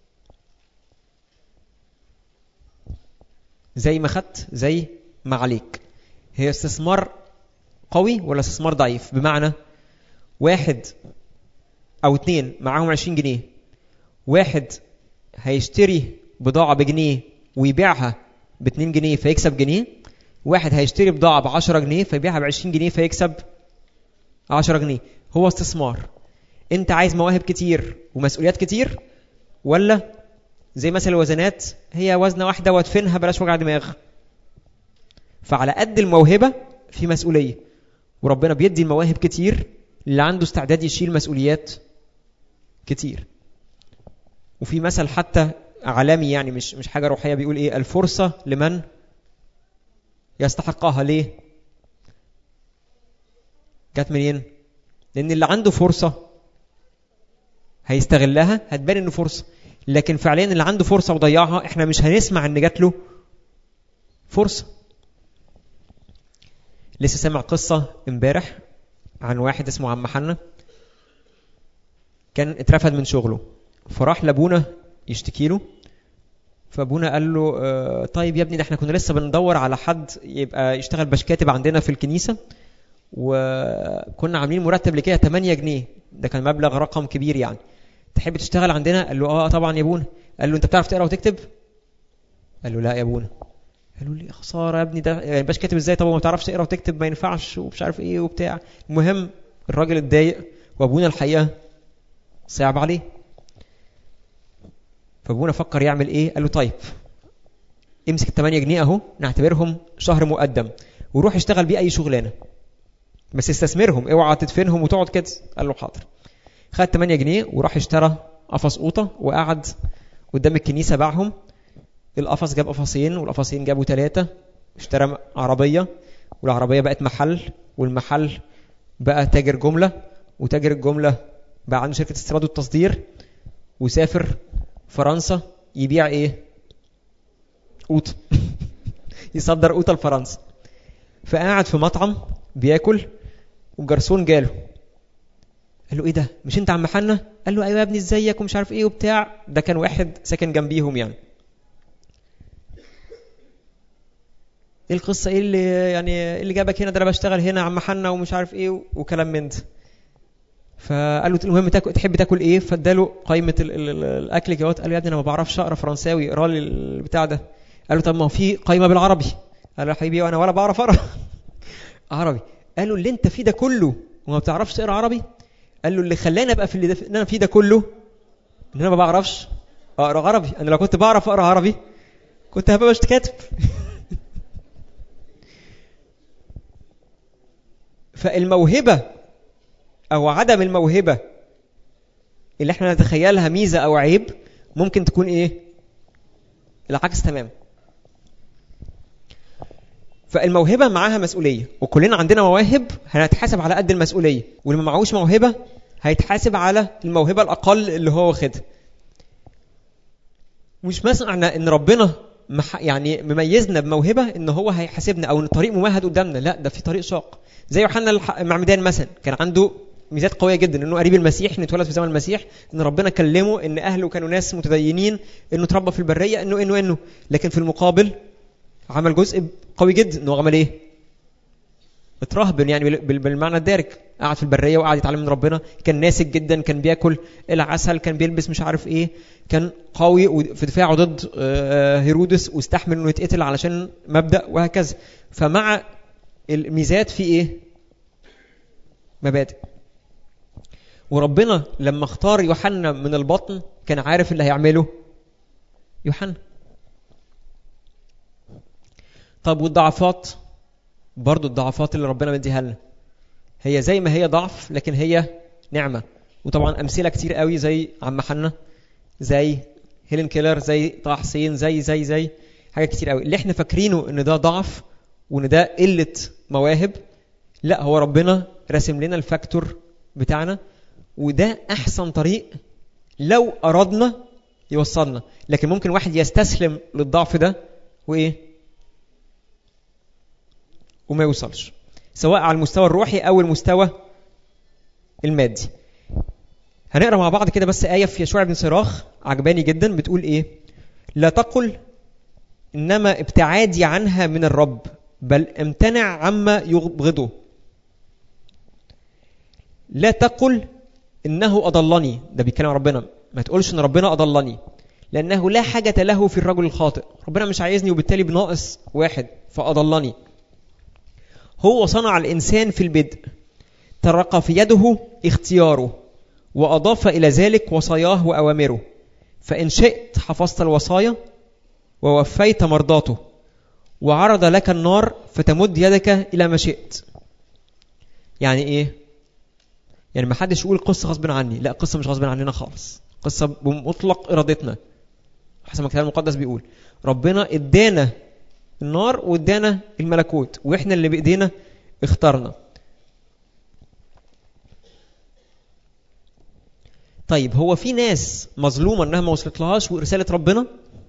زي ما خدت زي ما عليك. هي استثمار قوي ولا استثمار ضعيف؟ بمعنى واحد او اتنين معاهم عشرين جنيه، واحد هيشتري بضاعة بجنيه ويبيعها باتنين جنيه فيكسب جنيه، واحد هيشتري بضاعة بعشرة جنيه فيبيعها بعشرين جنيه فيكسب عشرة جنيه. هو استثمار. انت عايز مواهب كتير ومسؤوليات كتير، ولا زي مثل الوزنات هي وزنة واحدة وادفنها بلاش وجع دماغ؟ فعلى قد الموهبة في مسؤولية، وربنا بيدي المواهب كتير اللي عنده استعداد يشيل مسؤوليات كتير. وفي مثل حتى عالمي يعني مش مش حاجة روحية بيقول ايه؟ الفرصة لمن يستحقها. ليه؟ جات منين؟ لأن اللي عنده فرصة هيستغلها، هتبان انه فرصة، لكن فعليا اللي عنده فرصة وضيعها احنا مش هنسمع ان جات له فرصة. لسه سامع قصة امبارح عن واحد اسمه عم حنا، كان اترفد من شغله فراح لابونا يشتكي له، فابونا قال له اه طيب يا ابني ده احنا كنا لسه بندور على حد يبقى يشتغل باش كاتب عندنا في الكنيسة، وكنا عاملين مرتب لكده تمانية جنيه، ده كان مبلغ رقم كبير يعني، تحب تشتغل عندنا؟ قال له اه طبعا يا ابونا. قال له انت بتعرف تقرا وتكتب؟ قال له لا يا ابونا. قال له لي خساره يا ابني، ده يعني باش كاتب ازاي؟ طب ما بتعرفش تقرا وتكتب ما ينفعش ومش عارف ايه وبتاع. المهم الراجل اتضايق، وابونا الحقيقه صعب عليه، فابونا فكر يعمل ايه؟ قال له طيب امسك الثمانية جنيه اهو نعتبرهم شهر مقدم وروح اشتغل بيه اي شغلانه، بس استثمرهم اوعى تدفنهم وتقعد كده. قال له حاضر. خد ثمانية جنيه وراح اشترى قفص قوطه وقعد قدام الكنيسه باعهم، القفص جاب قفصين، والقفصين جابوا ثلاثة، اشترى عربية، والعربية بقت محل، والمحل بقى تاجر جملة، وتاجر الجملة بقى عنده شركة استيراد والتصدير، وسافر فرنسا يبيع ايه؟ قوطة. يصدر قوطة لفرنسا. فقاعد في مطعم بياكل، والجرسون جاله قال له ايه ده؟ مش انت عم حنا؟ قال له ايوه يا ابني ازيك ومش عارف ايه وبتاع. ده كان واحد ساكن جنبيهم يعني. ايه القصه؟ ايه اللي يعني ايه اللي جابك هنا؟ ده انا بشتغل هنا يا عم حنا ومش عارف ايه وكلام من ده. فقال له المهم تاكل، تحب تاكل ايه؟ فاداله قائمه ال ال ال الاكل جوات. قال له يا ابني انا ما بعرفش اقرا فرنساوي، اقرا لي البتاع ده. قال له طب ما هو في قائمه بالعربي. قال له يا حبيبي وانا ولا بعرف اقرا عربي. قال له اللي انت فيه ده كله وما بتعرفش تقرا عربي؟ قال له اللي خلاني ابقى في اللي انا فيه ده كله ان انا ما بعرفش اقرا عربي. انا لو كنت بعرف اقرا عربي كنت هبقى مش كاتب. فالموهبه او عدم الموهبه اللي احنا نتخيلها ميزه او عيب ممكن تكون ايه؟ العكس تمام. فالموهبه معاها مسؤوليه، وكلنا عندنا مواهب هنتحاسب على قد المسؤوليه، واللي ما معهوش موهبه هيتحاسب على الموهبه الاقل اللي هو واخدها. مش مثلا ان ربنا يعني مميزنا بموهبه ان هو هيحاسبنا او ان طريق ممهد قدامنا، لا ده في طريق شاق. زي يوحنا المعمدان مثلا كان عنده ميزات قويه جدا، انه قريب المسيح، انه اتولد في زمن المسيح، ان ربنا كلمه، ان اهله كانوا ناس متدينين، انه اتربى في البريه، انه انه انه لكن في المقابل عمل جزء قوي جدا، انه عمل ايه؟ اترهبن يعني بالمعنى الدارج، قعد في البريه وقعد يتعلم من ربنا، كان ناسك جدا، كان بياكل العسل، كان بيلبس مش عارف ايه، كان قوي في دفاعه ضد هيرودس، واستحمل انه يتقتل علشان مبدأ وهكذا. فمع الميزات في ايه؟ مبادئ. وربنا لما اختار يوحنا من البطن كان عارف اللي هيعمله يوحنا. طب والضعفات؟ برضو الضعفات اللي ربنا مديها لنا هي زي ما هي ضعف لكن هي نعمة. وطبعا أمثلة كتير قوي زي عم حنا، زي هيلين كيلر، زي طه حسين، زي زي زي حاجة كتير قوي. اللي احنا فاكرينه ان ده ضعف وان ده قلة مواهب، لا هو ربنا رسم لنا الفاكتور بتاعنا، وده أحسن طريق لو أردنا يوصلنا. لكن ممكن واحد يستسلم للضعف ده وإيه؟ وما يوصلش، سواء على المستوى الروحي أو المستوى المادي. هنقرأ مع بعض كده بس آية في يشوع بن صراخ عجباني جدا، بتقول إيه؟ لا تقل إنما ابتعادي عنها من الرب، بل امتنع عما يبغضه. لا تقل إنه أضلني، ده بيتكلم ربنا، ما تقولش إن ربنا أضلني، لأنه لا حاجة له في الرجل الخاطئ. ربنا مش عايزني وبالتالي بناقص واحد فأضلني. هو صنع الإنسان في البدء، ترق في يده اختياره، وأضاف إلى ذلك وصاياه وأوامره. فإن شئت حفظت الوصايا ووفيت مرضاته، وعرض لك النار فتمد يدك إلى ما شئت. يعني إيه؟ يعني ما حدش يقول قصة غصب عني، لا قصة مش غصب عننا خالص، قصة بمطلق إرادتنا حسب ما الكتاب المقدس بيقول. ربنا ادانا النار وادانا الملكوت، واحنا اللي بايدينا اخترنا. طيب هو في ناس مظلومة انها ما وصلت لهاش ورسالة ربنا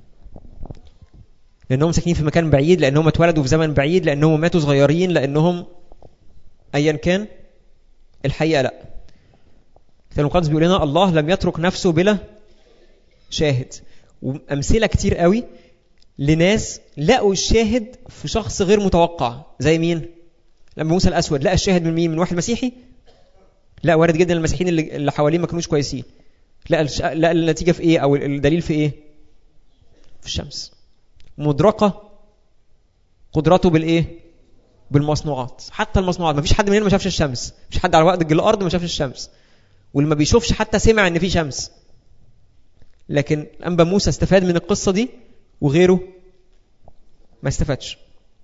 لانهم ساكنين في مكان بعيد، لانهم اتولدوا في زمن بعيد، لانهم ماتوا صغيرين، لانهم ايا كان؟ الحقيقة لا. الكتاب المقدس بيقول لنا الله لم يترك نفسه بلا شاهد. وامثله كتير قوي لناس لقوا الشاهد في شخص غير متوقع. زي مين؟ لما موسى الاسود لقى الشاهد من مين؟ من واحد مسيحي؟ لا، وارد جدا المسيحيين اللي اللي حواليه ما كانوش كويسين. لا الش... لا النتيجه في ايه او الدليل في ايه؟ في الشمس. مدركه قدرته بالايه؟ بالمصنوعات. حتى المصنوعات، ما فيش حد مننا ما شافش الشمس، ما فيش حد على وجه الارض ما شافش الشمس، واللي ما بيشوفش حتى سمع ان في شمس. لكن أنبا موسى استفاد من القصة دي وغيره ما استفادش.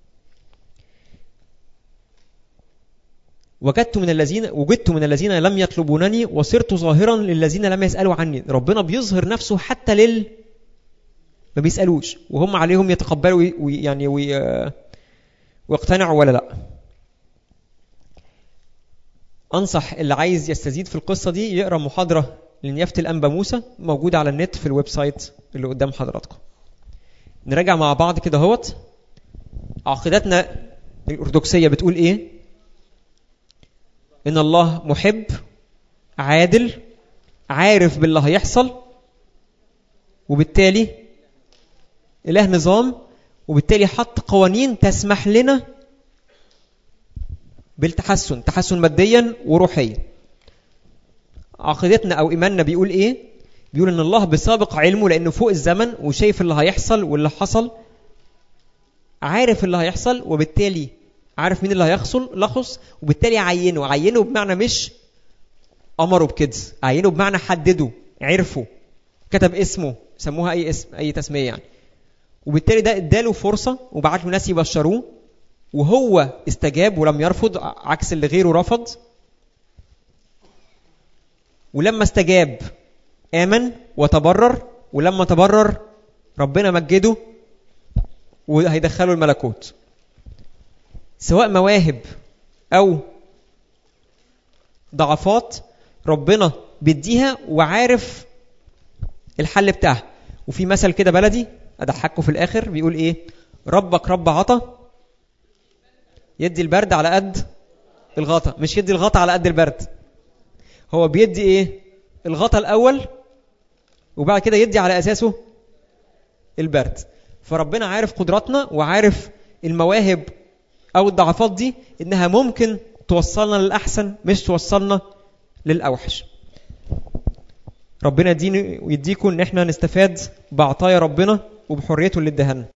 وجدت من الذين وجدت من الذين لم يطلبونني وصرت ظاهرا للذين لم يسألوا عني. ربنا بيظهر نفسه حتى ما بيسألوش، وهم عليهم يتقبلوا ويعني ويقتنعوا ولا لا. أنصح اللي عايز يستزيد في القصة دي يقرأ محاضرة لنيافة الأنبا موسى موجودة على النت في الويب سايت اللي قدام حضراتكم. نراجع مع بعض كده هوت. عقيدتنا الأرثوذكسية بتقول إيه؟ إن الله محب، عادل، عارف باللي هيحصل، وبالتالي إله نظام، وبالتالي حط قوانين تسمح لنا بالتحسن، تحسن ماديا وروحيا. عقيدتنا أو إيماننا بيقول إيه؟ بيقول إن الله بسابق علمه، لأنه فوق الزمن وشايف اللي هيحصل واللي حصل، عارف اللي هيحصل، وبالتالي عارف مين اللي هيحصل لخص، وبالتالي عينه. عينه بمعنى مش أمره بكده، عينه بمعنى حدده، عرفه، كتب اسمه، سموها أي اسم، أي تسمية يعني. وبالتالي ده اداله فرصة وبعت له ناس يبشروه، وهو استجاب ولم يرفض، عكس اللي غيره رفض. ولما استجاب آمن وتبرر، ولما تبرر ربنا مجده وهيدخله الملكوت. سواء مواهب أو ضعفات ربنا بيديها وعارف الحل بتاعها. وفي مثل كده بلدي أضحكه في الآخر بيقول إيه؟ ربك رب عطا يدي البرد على قد الغطا، مش يدي الغطا على قد البرد. هو بيدي إيه؟ الغطا الأول، وبعد كده يدي على أساسه البرد. فربنا عارف قدراتنا وعارف المواهب أو الضعفات دي إنها ممكن توصلنا للأحسن مش توصلنا للأوحش. ربنا يديني ويديكم إن إحنا نستفاد بعطايا ربنا وبحريته اللي ادهنا.